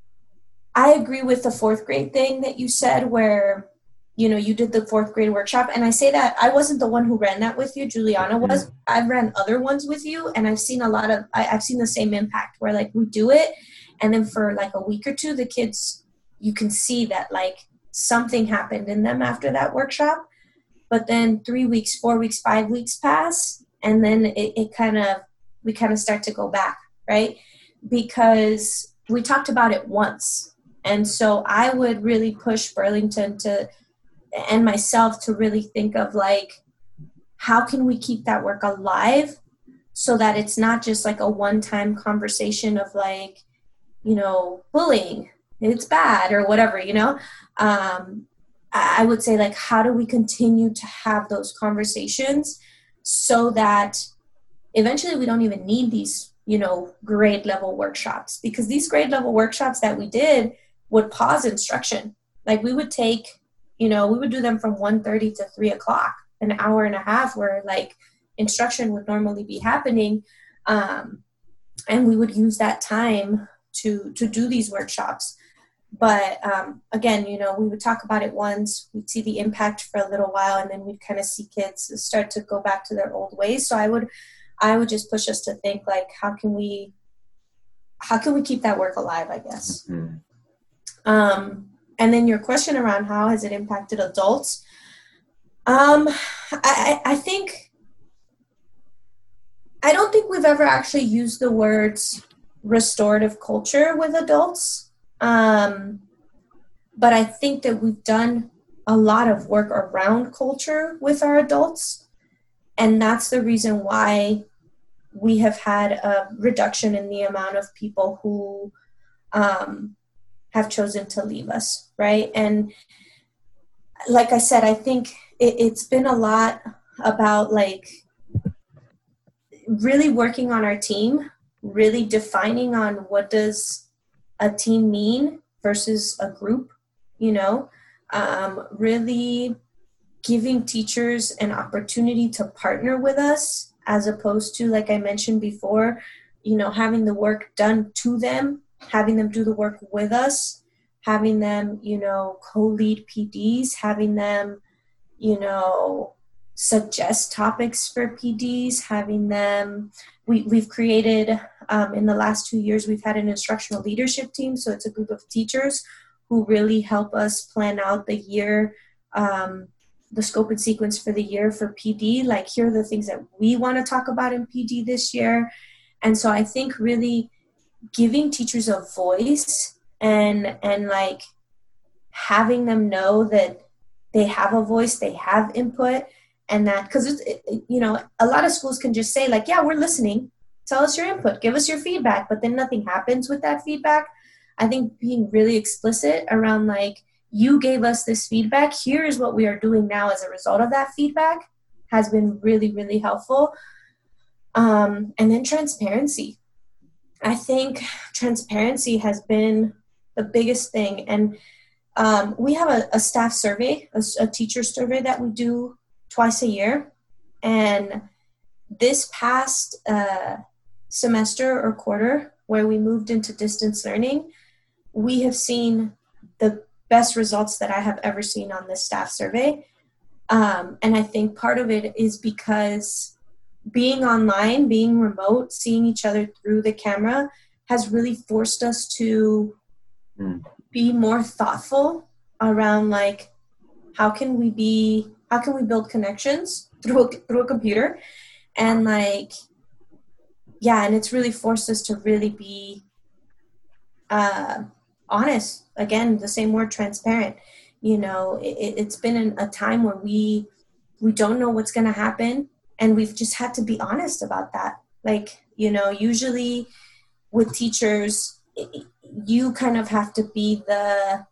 I agree with the fourth grade thing that you said where, you know, you did the fourth grade workshop. And I say that I wasn't the one who ran that with you. Juliana was. I've ran other ones with you. And I've seen a lot of, I, I've seen the same impact where like we do it. And then for like a week or two, the kids, you can see that like something happened in them after that workshop. But then three weeks, four weeks, five weeks pass. And then it, it kind of, we kind of start to go back, right? Because we talked about it once. And so I would really push Burlington to, and myself to really think of like, how can we keep that work alive so that it's not just like a one-time conversation of like, you know, bullying, it's bad or whatever, you know? Um, I would say like, how do we continue to have those conversations so that eventually we don't even need these, you know, grade level workshops, because these grade level workshops that we did would pause instruction. Like we would take, you know, we would do them from one thirty to three o'clock, an hour and a half where like instruction would normally be happening. Um, and we would use that time to, to do these workshops. But um, again, you know, we would talk about it once, we'd see the impact for a little while, and then we'd kind of see kids start to go back to their old ways. So I would, I would just push us to think like, how can we, how can we keep that work alive, I guess. Mm-hmm. Um, and then your question around how has it impacted adults? Um, I, I think, I don't think we've ever actually used the words restorative culture with adults. Um, but I think that we've done a lot of work around culture with our adults. And that's the reason why we have had a reduction in the amount of people who um, have chosen to leave us, right? And like I said, I think it, it's been a lot about like really working on our team, really defining on what does a team mean versus a group, you know, um, really giving teachers an opportunity to partner with us as opposed to, like I mentioned before, you know, having the work done to them, having them do the work with us, having them, you know, co-lead P Ds, having them, you know, suggest topics for P Ds, having them, we, we've created, um, in the last two years, we've had an instructional leadership team. So it's a group of teachers who really help us plan out the year, um, the scope and sequence for the year for P D. Like, here are the things that we want to talk about in P D this year. And so I think really giving teachers a voice and, and like having them know that they have a voice, they have input, and that, because it's, it, you know, a lot of schools can just say like, yeah, we're listening, tell us your input, give us your feedback, but then nothing happens with that feedback. I think being really explicit around like, you gave us this feedback, here is what we are doing now as a result of that feedback, has been really, really helpful. Um, and then transparency. I think transparency has been the biggest thing. And um, we have a, a staff survey, a, a teacher survey that we do twice a year. And this past uh, semester or quarter, where we moved into distance learning, we have seen the best results that I have ever seen on this staff survey. Um, and I think part of it is because being online, being remote, seeing each other through the camera has really forced us to mm. be more thoughtful around like, how can we be, how can we build connections through a, through a computer? And like, yeah, and it's really forced us to really be uh, honest. Again, the same word, transparent. You know, it, it's been an, a time where we we don't know what's going to happen, and we've just had to be honest about that. Like, you know, usually with teachers, it, you kind of have to be the,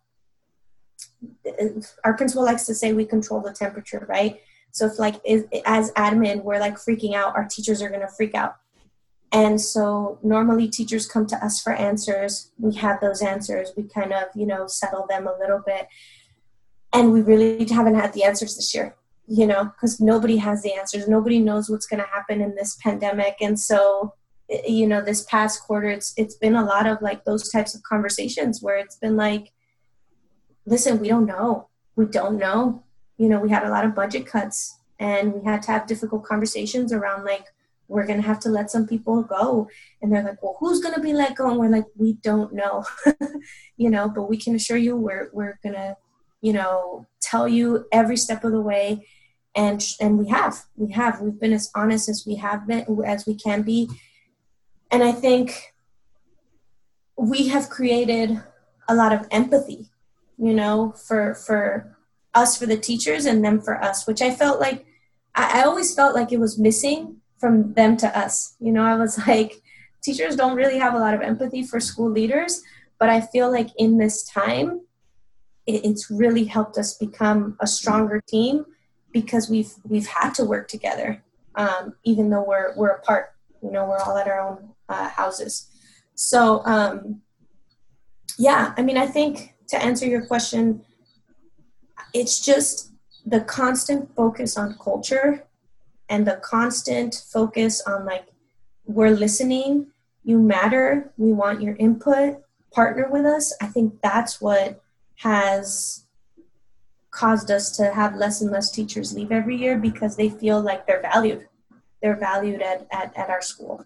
our principal likes to say we control the temperature, right? So if like, as admin, we're like freaking out, our teachers are going to freak out. And so normally teachers come to us for answers. We have those answers. We kind of, you know, settle them a little bit. And we really haven't had the answers this year, you know, because nobody has the answers. Nobody knows what's going to happen in this pandemic. And so, you know, this past quarter, it's it's been a lot of like those types of conversations where it's been like, listen, we don't know. We don't know. You know, we had a lot of budget cuts, and we had to have difficult conversations around like, we're going to have to let some people go. And they're like, well, who's going to be let go? And we're like, we don't know, you know, but we can assure you we're, we're going to, you know, tell you every step of the way. And, and we have, we have, we've been as honest as we have been, as we can be. And I think we have created a lot of empathy, you know, for, for us, for the teachers, and them for us, which I felt like, I, I always felt like it was missing from them to us. You know, I was like, teachers don't really have a lot of empathy for school leaders, but I feel like in this time, it, it's really helped us become a stronger team, because we've we've had to work together, um, even though we're we're apart. You know, we're all at our own uh, houses. So, um, yeah, I mean, I think to answer your question, it's just the constant focus on culture and the constant focus on like, we're listening, you matter, we want your input, partner with us. I think that's what has caused us to have less and less teachers leave every year, because they feel like they're valued. They're valued at, at, at our school.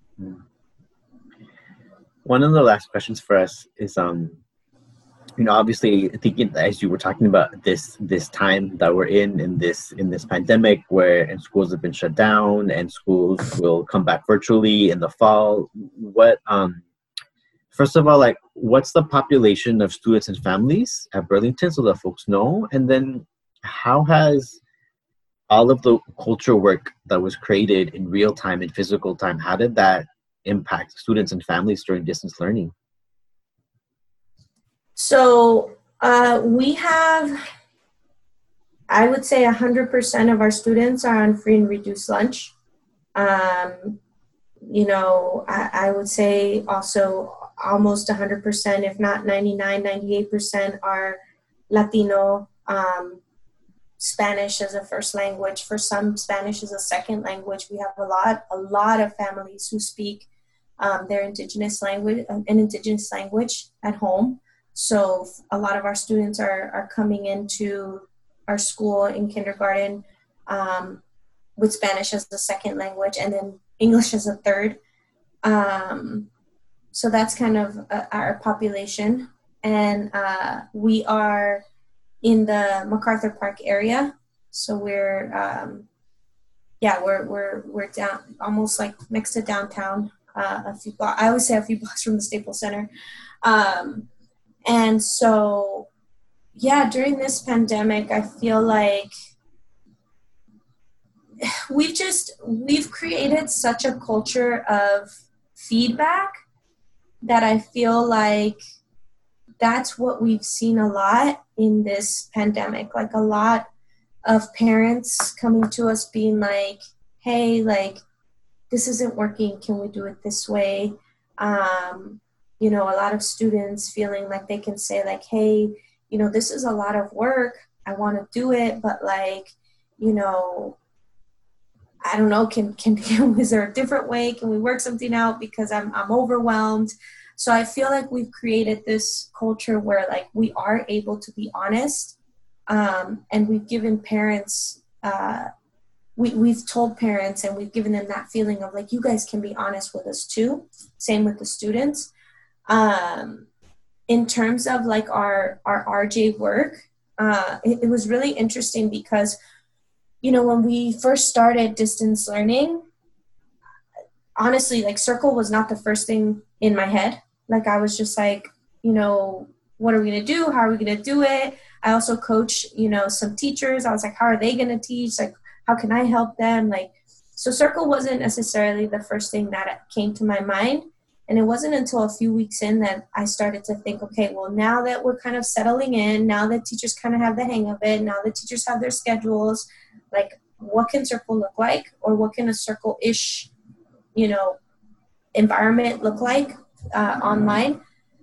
One of the last questions for us is, um, you know, obviously thinking as you were talking about this this time that we're in in this in this pandemic, where and schools have been shut down and schools will come back virtually in the fall. What um first of all, like, what's the population of students and families at Burlington, so that folks know? And then how has all of the culture work that was created in real time, in physical time, how did that impact students and families during distance learning? So uh, we have, I would say one hundred percent of our students are on free and reduced lunch. Um, you know, I, I would say also almost one hundred percent, if not ninety-nine, ninety-eight percent are Latino, um, Spanish as a first language. For some, Spanish as a second language. We have a lot, a lot of families who speak um, their indigenous language, an indigenous language at home. So a lot of our students are, are coming into our school in kindergarten um, with Spanish as the second language, and then English as a third. Um, so that's kind of uh, our population. And uh, we are in the MacArthur Park area. So we're, um, yeah, we're, we're, we're down almost like next to downtown, uh, a few blocks, I always say a few blocks from the Staples Center. Um, and so, yeah, during this pandemic, I feel like we've just, we've created such a culture of feedback that I feel like that's what we've seen a lot in this pandemic. Like a lot of parents coming to us being like, hey, like, this isn't working. Can we do it this way? Um, you know, a lot of students feeling like they can say like, hey, you know, this is a lot of work. I want to do it, but like, you know, I don't know, can, can, is there a different way? Can we work something out? Because I'm, I'm overwhelmed. So I feel like we've created this culture where like we are able to be honest. Um, and we've given parents, uh, we, we've told parents and we've given them that feeling of like, you guys can be honest with us too. Same with the students. Um, in terms of like our, our R J work, uh, it, it was really interesting because, you know, when we first started distance learning, honestly, like Circle was not the first thing in my head. Like I was just like, you know, what are we going to do? How are we going to do it? I also coach, you know, some teachers. I was like, how are they going to teach? Like, how can I help them? Like, so Circle wasn't necessarily the first thing that came to my mind. And it wasn't until a few weeks in that I started to think, okay, well, now that we're kind of settling in, now that teachers kind of have the hang of it, now that teachers have their schedules, like what can Circle look like? Or what can a Circle-ish, you know, environment look like uh, online?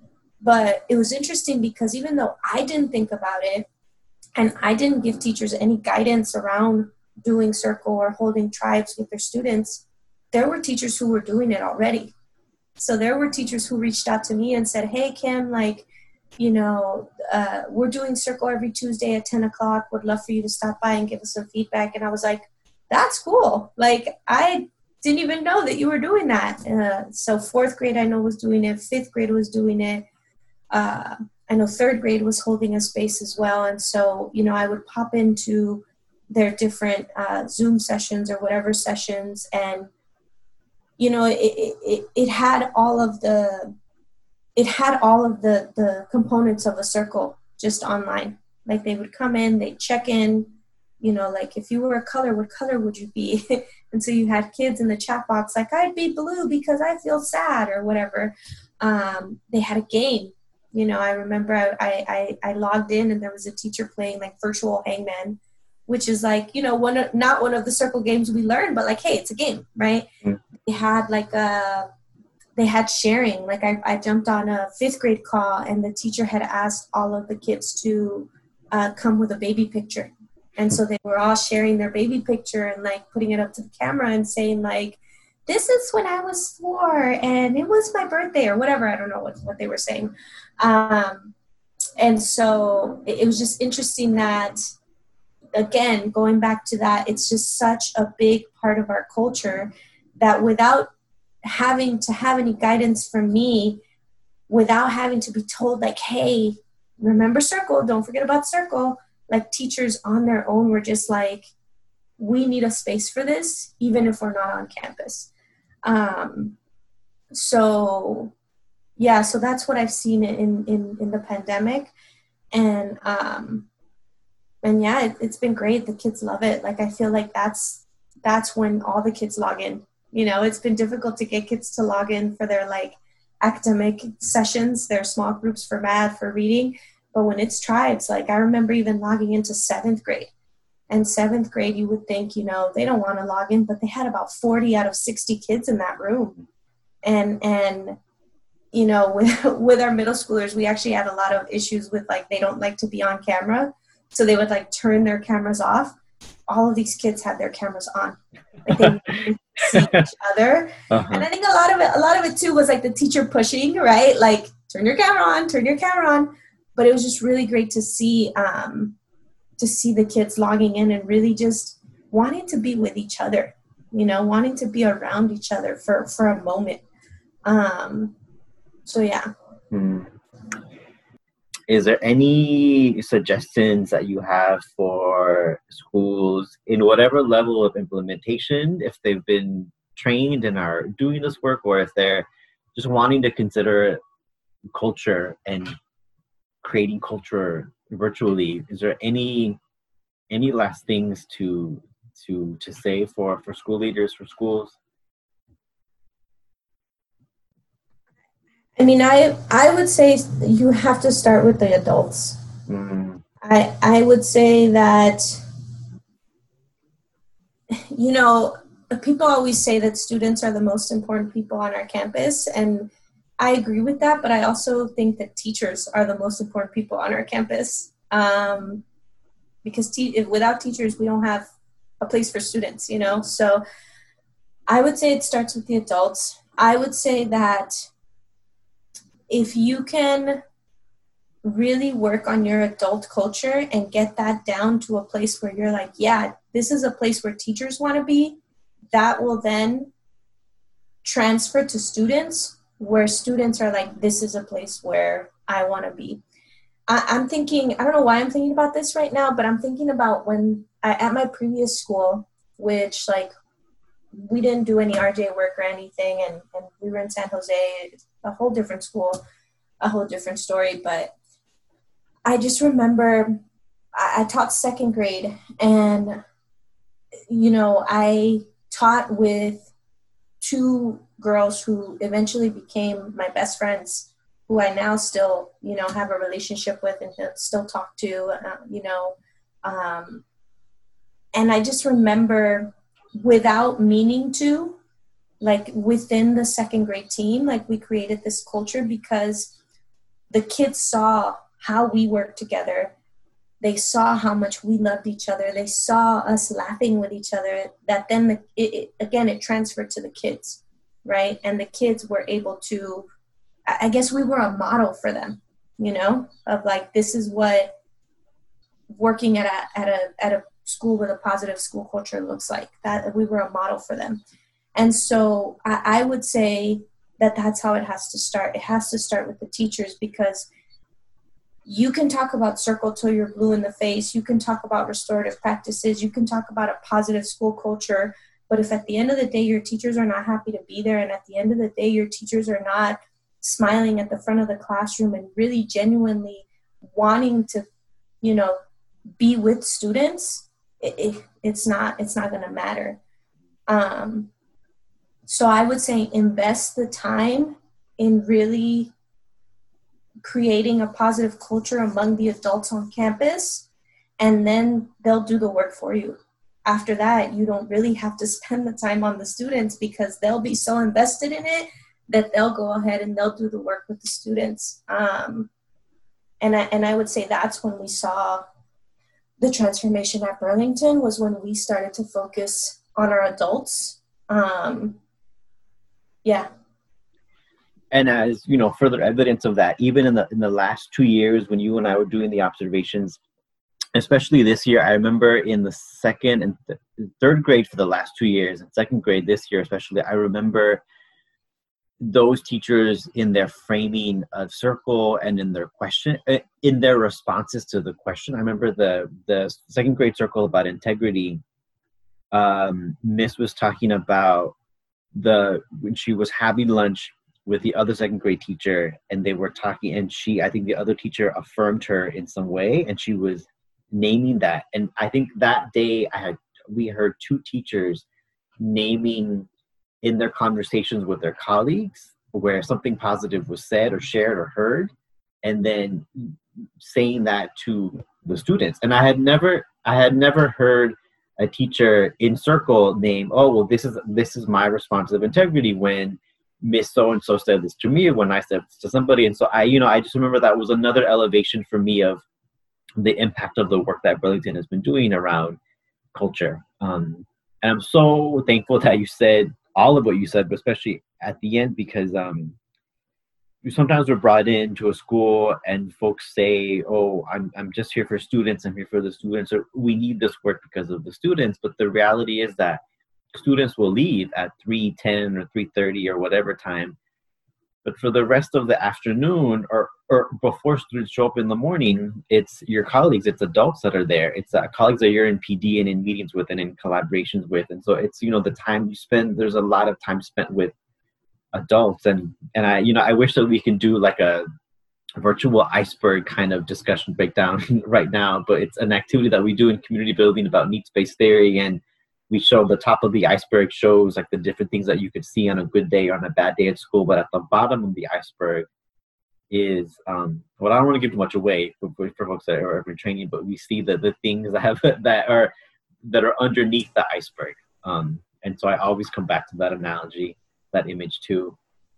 But it was interesting because even though I didn't think about it and I didn't give teachers any guidance around doing Circle or holding tribes with their students, there were teachers who were doing it already. So there were teachers who reached out to me and said, hey, Kim, like, you know, uh, we're doing Circle every Tuesday at ten o'clock. Would love for you to stop by and give us some feedback. And I was like, that's cool. Like, I didn't even know that you were doing that. Uh, so fourth grade, I know, was doing it. Fifth grade was doing it. Uh, I know third grade was holding a space as well. And so, you know, I would pop into their different uh, Zoom sessions or whatever sessions. And, you know, it, it, it, it had all of the, it had all of the, the components of a Circle just online. Like they would come in, they'd check in, you know, like if you were a color, what color would you be? And so you had kids in the chat box, like, I'd be blue because I feel sad or whatever. Um, they had a game. You know, I remember I, I, I logged in and there was a teacher playing like virtual hangman, which is like, you know, one of, not one of the Circle games we learned, but like, hey, it's a game, right? Mm-hmm. They had like a, they had sharing. Like I, I jumped on a fifth grade call and the teacher had asked all of the kids to uh, come with a baby picture. And so they were all sharing their baby picture and like putting it up to the camera and saying like, this is when I was four and it was my birthday or whatever. I don't know what, what they were saying. Um, and so it, it was just interesting that, again, going back to that, it's just such a big part of our culture that without having to have any guidance from me, without having to be told like, hey, remember Circle, don't forget about Circle, like teachers on their own were just like, we need a space for this, even if we're not on campus. Um, so yeah, so that's what I've seen in, in, in the pandemic. And, um, and yeah, it, it's been great. The kids love it. Like, I feel like that's, that's when all the kids log in. You know, it's been difficult to get kids to log in for their like academic sessions, their small groups for math, for reading. But when it's tribes, like I remember even logging into seventh grade. And seventh grade, you would think, you know, they don't want to log in, but they had about forty out of sixty kids in that room. And, and, you know, with, with our middle schoolers, we actually had a lot of issues with like, they don't like to be on camera. So they would like turn their cameras off. All of these kids had their cameras on. Like they would see each other. Uh-huh. And I think a lot of it, a lot of it too was like the teacher pushing, right? Like turn your camera on, turn your camera on. But it was just really great to see, um, to see the kids logging in and really just wanting to be with each other, you know, wanting to be around each other for, for a moment. Um, so, yeah. Hmm. Is there any suggestions that you have for schools in whatever level of implementation, if they've been trained and are doing this work, or if they're just wanting to consider culture and creating culture virtually? Is there any any last things to to to say for for school leaders, for schools? I mean, I I would say you have to start with the adults. Mm. I I would say that, you know, people always say that students are the most important people on our campus, and I agree with that, but I also think that teachers are the most important people on our campus. Um, because te- if without teachers, we don't have a place for students, you know? So I would say it starts with the adults. I would say that if you can really work on your adult culture and get that down to a place where you're like, yeah, this is a place where teachers want to be, that will then transfer to students, where students are like, this is a place where I want to be. I, I'm thinking, I don't know why I'm thinking about this right now, but I'm thinking about when I, at my previous school, which like we didn't do any R J work or anything, and, and we were in San Jose, a whole different school, a whole different story. But I just remember I, I taught second grade, and, you know, I taught with two girls who eventually became my best friends, who I now still, you know, have a relationship with and still talk to, uh, you know. Um, and I just remember, without meaning to, like within the second grade team, like we created this culture because the kids saw how we worked together. They saw how much we loved each other. They saw us laughing with each other, that then, the, it, it, again, it transferred to the kids, right? And the kids were able to, I guess we were a model for them, you know, of like, this is what working at a, at a, at a school with a positive school culture looks like, that we were a model for them. And so I, I would say that that's how it has to start. It has to start with the teachers, because you can talk about circle till you're blue in the face. You can talk about restorative practices. You can talk about a positive school culture. But if at the end of the day, your teachers are not happy to be there, and at the end of the day, your teachers are not smiling at the front of the classroom and really genuinely wanting to, you know, be with students, it, it, it's not, it's not going to matter. Um, so I would say invest the time in really creating a positive culture among the adults on campus, and then they'll do the work for you. After that, you don't really have to spend the time on the students, because they'll be so invested in it that they'll go ahead and they'll do the work with the students. Um, and I, and I would say that's when we saw the transformation at Burlington, was when we started to focus on our adults. Um, yeah. And as you know, further evidence of that, even in the in the last two years when you and I were doing the observations, especially this year, I remember in the second and th- third grade for the last two years, and second grade this year especially, I remember those teachers in their framing of circle and in their question, in their responses to the question. I remember the the second grade circle about integrity. Um, Miss was talking about the when she was having lunch with the other second grade teacher, and they were talking, and she, I think the other teacher affirmed her in some way, and she was naming that. And I think that day I had, we heard two teachers naming in their conversations with their colleagues where something positive was said or shared or heard, and then saying that to the students. And I had never, I had never heard a teacher in circle name, oh, well, this is, this is my response of integrity when Miss so-and-so said this to me, or when I said this to somebody. And so I, you know, I just remember that was another elevation for me of the impact of the work that Burlington has been doing around culture. Um, and I'm so thankful that you said all of what you said, but especially at the end, because um, sometimes we're brought into a school and folks say, oh, I'm, I'm just here for students. I'm here for the students. Or we need this work because of the students. But the reality is that students will leave at three ten or three thirty or whatever time. But for the rest of the afternoon or, or before students show up in the morning, it's your colleagues, it's adults that are there. It's uh, colleagues that you're in P D and in meetings with and in collaborations with. And so it's, you know, the time you spend, there's a lot of time spent with adults. And, and I, you know, I wish that we can do like a virtual iceberg kind of discussion breakdown right now, but it's an activity that we do in community building about needs-based theory. And we show the top of the iceberg shows like the different things that you could see on a good day or on a bad day at school. But at the bottom of the iceberg is, um, well, I don't want to give too much away for, for folks that are in training, but we see the, the things that have, that are, that are underneath the iceberg. Um, and so I always come back to that analogy, that image too,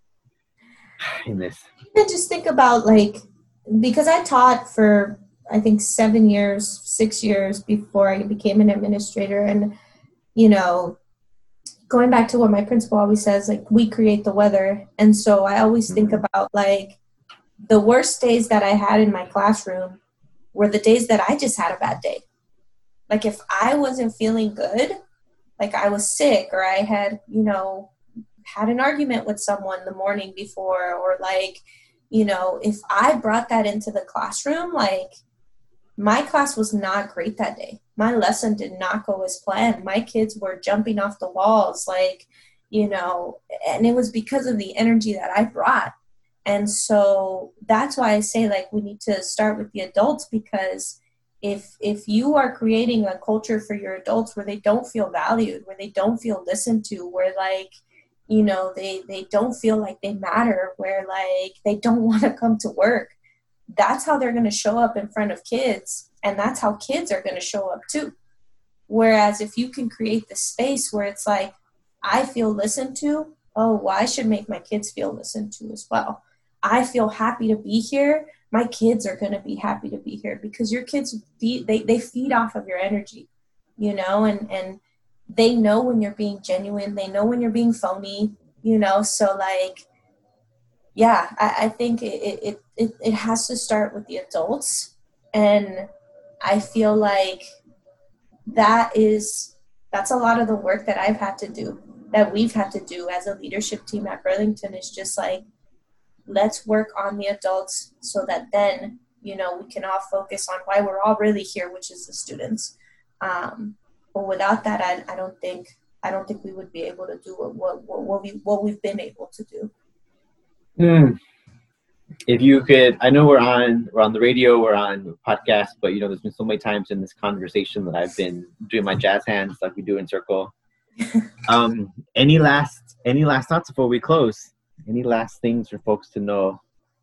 in this. I just think about like, because I taught for, I think seven years, six years before I became an administrator. And you know, going back to what my principal always says, like, we create the weather. And so I always think about, like, the worst days that I had in my classroom were the days that I just had a bad day. Like, if I wasn't feeling good, like I was sick or I had, you know, had an argument with someone the morning before, or like, you know, if I brought that into the classroom, like, my class was not great that day. My lesson did not go as planned. My kids were jumping off the walls, like, you know, and it was because of the energy that I brought. And so that's why I say, like, we need to start with the adults, because if if you are creating a culture for your adults where they don't feel valued, where they don't feel listened to, where, like, you know, they, they don't feel like they matter, where, like, they don't want to come to work, that's how they're going to show up in front of kids. And that's how kids are going to show up too. Whereas if you can create the space where it's like, I feel listened to, oh, well, I should make my kids feel listened to as well. I feel happy to be here. My kids are going to be happy to be here, because your kids, feed, they, they feed off of your energy, you know, and, and they know when you're being genuine. They know when you're being phony, you know, so like, yeah, I, I think it, it, it, it has to start with the adults. And I feel like that is, that's a lot of the work that I've had to do, that we've had to do as a leadership team at Burlington, is just like, let's work on the adults so that then, you know, we can all focus on why we're all really here, which is the students. Um, but without that, I, I don't think, I don't think we would be able to do what, what, what, we, what we've been able to do. Hmm. If you could, I know we're on we're on the radio, we're on podcast, but you know, there's been so many times in this conversation that I've been doing my jazz hands like we do in Circle. Um, any last any last thoughts before we close? Any last things for folks to know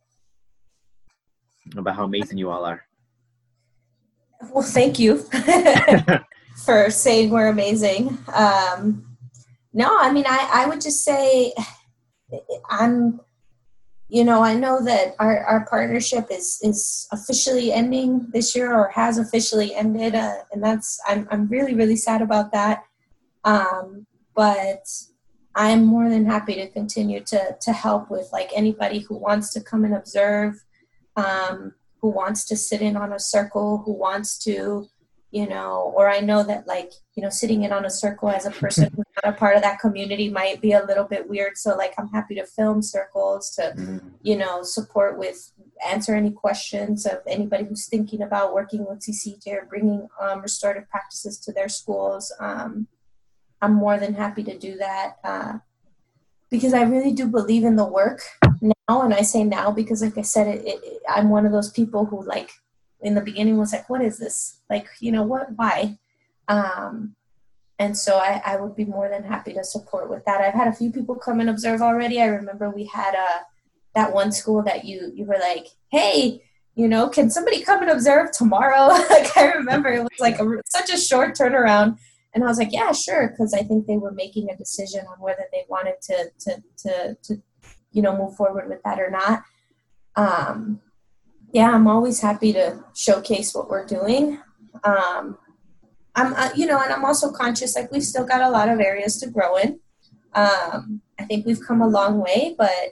about how amazing you all are? Well, thank you for saying we're amazing. Um, no, I mean, I, I would just say I'm. You know, I know that our, our partnership is, is officially ending this year, or has officially ended, uh, and that's I'm I'm really really sad about that. Um, but I'm more than happy to continue to to help with, like, anybody who wants to come and observe, um, who wants to sit in on a circle, who wants to, you know, or I know that, like, you know, sitting in on a circle as a person who's not a part of that community might be a little bit weird. So, like, I'm happy to film circles to, you know, support with, answer any questions of anybody who's thinking about working with C C J or bringing um, restorative practices to their schools. Um, I'm more than happy to do that uh, because I really do believe in the work now. And I say now because, like I said, it, it, it, I'm one of those people who, like, in the beginning was like, what is this? Like, you know, what, why? Um, and so I, I would be more than happy to support with that. I've had a few people come and observe already. I remember we had a, that one school that you, you were like, hey, you know, can somebody come and observe tomorrow? Like, I remember it was like a, such a short turnaround. And I was like, yeah, sure. Cause I think they were making a decision on whether they wanted to, to, to, to, you know, move forward with that or not. Um, yeah, I'm always happy to showcase what we're doing. Um, I'm, uh, you know, and I'm also conscious, like, we've still got a lot of areas to grow in. Um, I think we've come a long way, but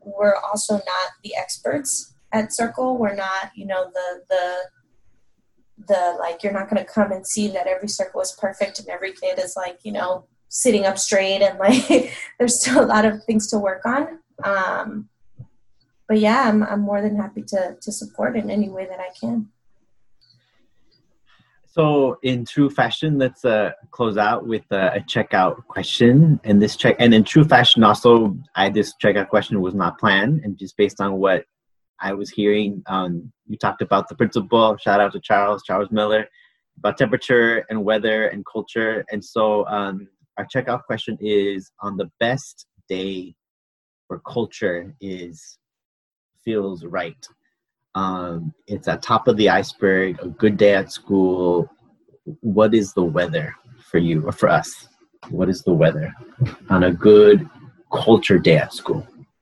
we're also not the experts at Circle. We're not, you know, the, the, the, like, you're not going to come and see that every circle is perfect and every kid is like, you know, sitting up straight and like, there's still a lot of things to work on. Um, but yeah, I'm, I'm more than happy to, to support in any way that I can. So in true fashion, let's uh, close out with uh, a checkout question. And this check, and in true fashion, also, I this checkout question was not planned, and just based on what I was hearing, um, you talked about the principal. Shout out to Charles, Charles Miller, about temperature and weather and culture. And so um, our checkout question is: on the best day where culture is feels right. Um, it's at top of the iceberg, a good day at school. What is the weather for you or for us? What is the weather on a good culture day at school?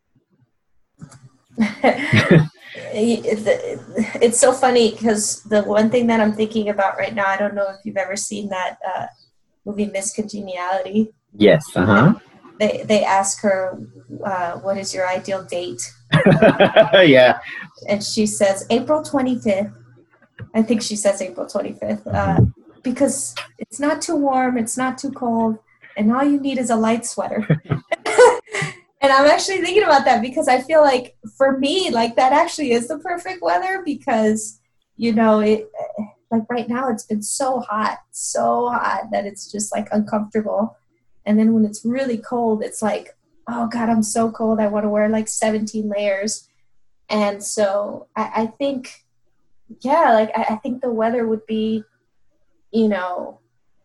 It's so funny because the one thing that I'm thinking about right now, I don't know if you've ever seen that uh, movie Miss Congeniality. Yes, uh-huh. They, they ask her, uh, what is your ideal date? Yeah. And she says, April twenty-fifth. I think she says April twenty-fifth. Uh, because it's not too warm, it's not too cold, and all you need is a light sweater. And I'm actually thinking about that because I feel like for me, like that actually is the perfect weather because, you know, it like right now it's been so hot, so hot that it's just like uncomfortable. And then when it's really cold, it's like, oh God, I'm so cold. I want to wear like seventeen layers. And so I, I think, yeah, like I, I think the weather would be, you know,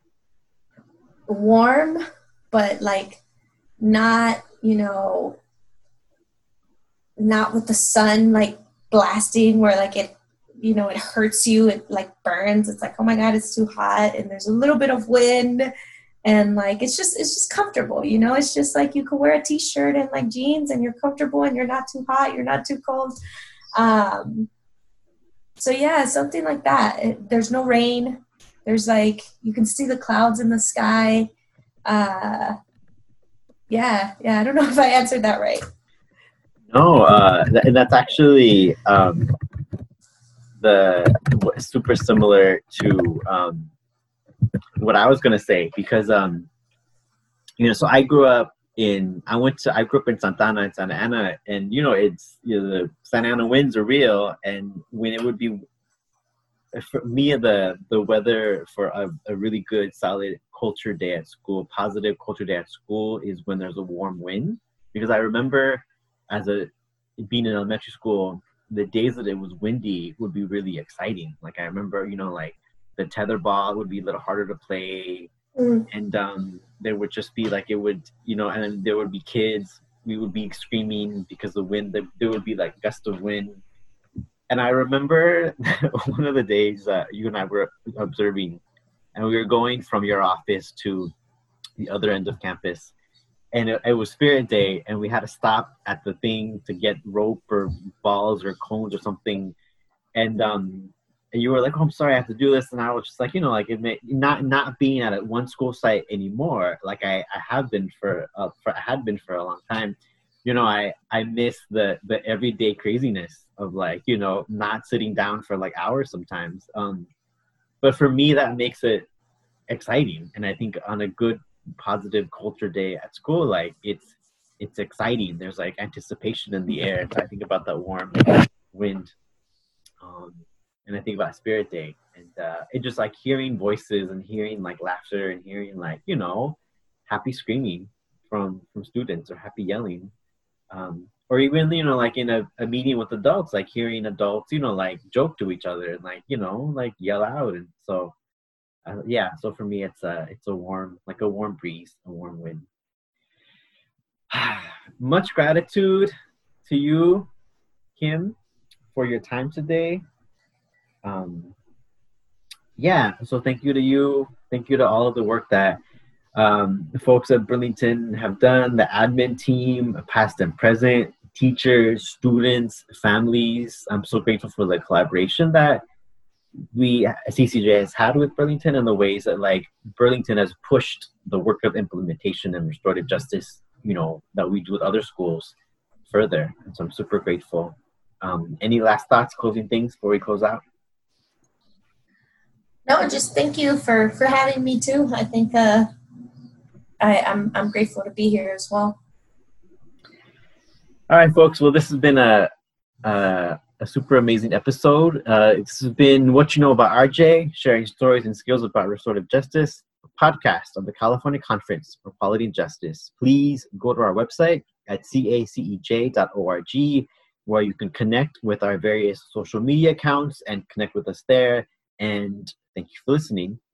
warm, but like not, you know, not with the sun like blasting where like it, you know, it hurts you, it like burns. It's like, oh my God, it's too hot. And there's a little bit of wind. And like, it's just, it's just comfortable, you know, it's just like you can wear a t-shirt and like jeans and you're comfortable and you're not too hot, you're not too cold. Um, so yeah, something like that. It, there's no rain. There's like, you can see the clouds in the sky. Uh, yeah. Yeah. I don't know if I answered that right. No, uh, th- that's actually um, the super similar to, um, what I was going to say, because, um, you know, so I grew up in, I went to, I grew up in Santa Ana and Santa Ana, and, you know, it's, you know, the Santa Ana winds are real. And when it would be, for me, the, the weather for a, a really good, solid culture day at school, positive culture day at school is when there's a warm wind. Because I remember as a, being in elementary school, the days that it was windy would be really exciting. Like I remember, you know, like, the tetherball would be a little harder to play. Mm. And um, there would just be like, it would, you know, and then there would be kids, we would be screaming because the wind, there would be like gust of wind. And I remember one of the days uh, you and I were observing, and we were going from your office to the other end of campus. And it, it was Spirit Day, and we had to stop at the thing to get rope or balls or cones or something. And um, And you were like, oh, I'm sorry, I have to do this. And I was just like, you know, like it may, not not being at a one school site anymore, like I, I have been for, uh, for, I had been for a long time. You know, I, I miss the, the everyday craziness of like, you know, not sitting down for like hours sometimes. Um, but for me, that makes it exciting. And I think on a good, positive culture day at school, like it's, it's exciting. There's like anticipation in the air. So I think about that warm wind. Um, And I think about Spirit Day, and uh, it just like hearing voices and hearing like laughter and hearing like, you know, happy screaming from, from students or happy yelling. Um, or even, you know, like in a, a meeting with adults, like hearing adults, you know, like joke to each other and like, you know, like yell out. And so, uh, yeah, so for me, it's a, it's a warm, like a warm breeze, a warm wind. Much gratitude to you, Kim, for your time today. Um, yeah, so thank you to you. Thank you to all of the work that um, the folks at Burlington have done, the admin team, past and present, teachers, students, families. I'm so grateful for the collaboration that we, C C J, has had with Burlington, and the ways that like Burlington has pushed the work of implementation and restorative justice, you know, that we do with other schools further. And so I'm super grateful. Um, any last thoughts, closing things before we close out? No, just thank you for, for having me too. I think uh, I, I'm I'm grateful to be here as well. All right, folks. Well, this has been a a, a super amazing episode. Uh, this has been What You Know About R J, sharing stories and skills about restorative justice, a podcast of the California Conference for Quality and Justice. Please go to our website at cacej dot org, where you can connect with our various social media accounts and connect with us there. And thank you for listening.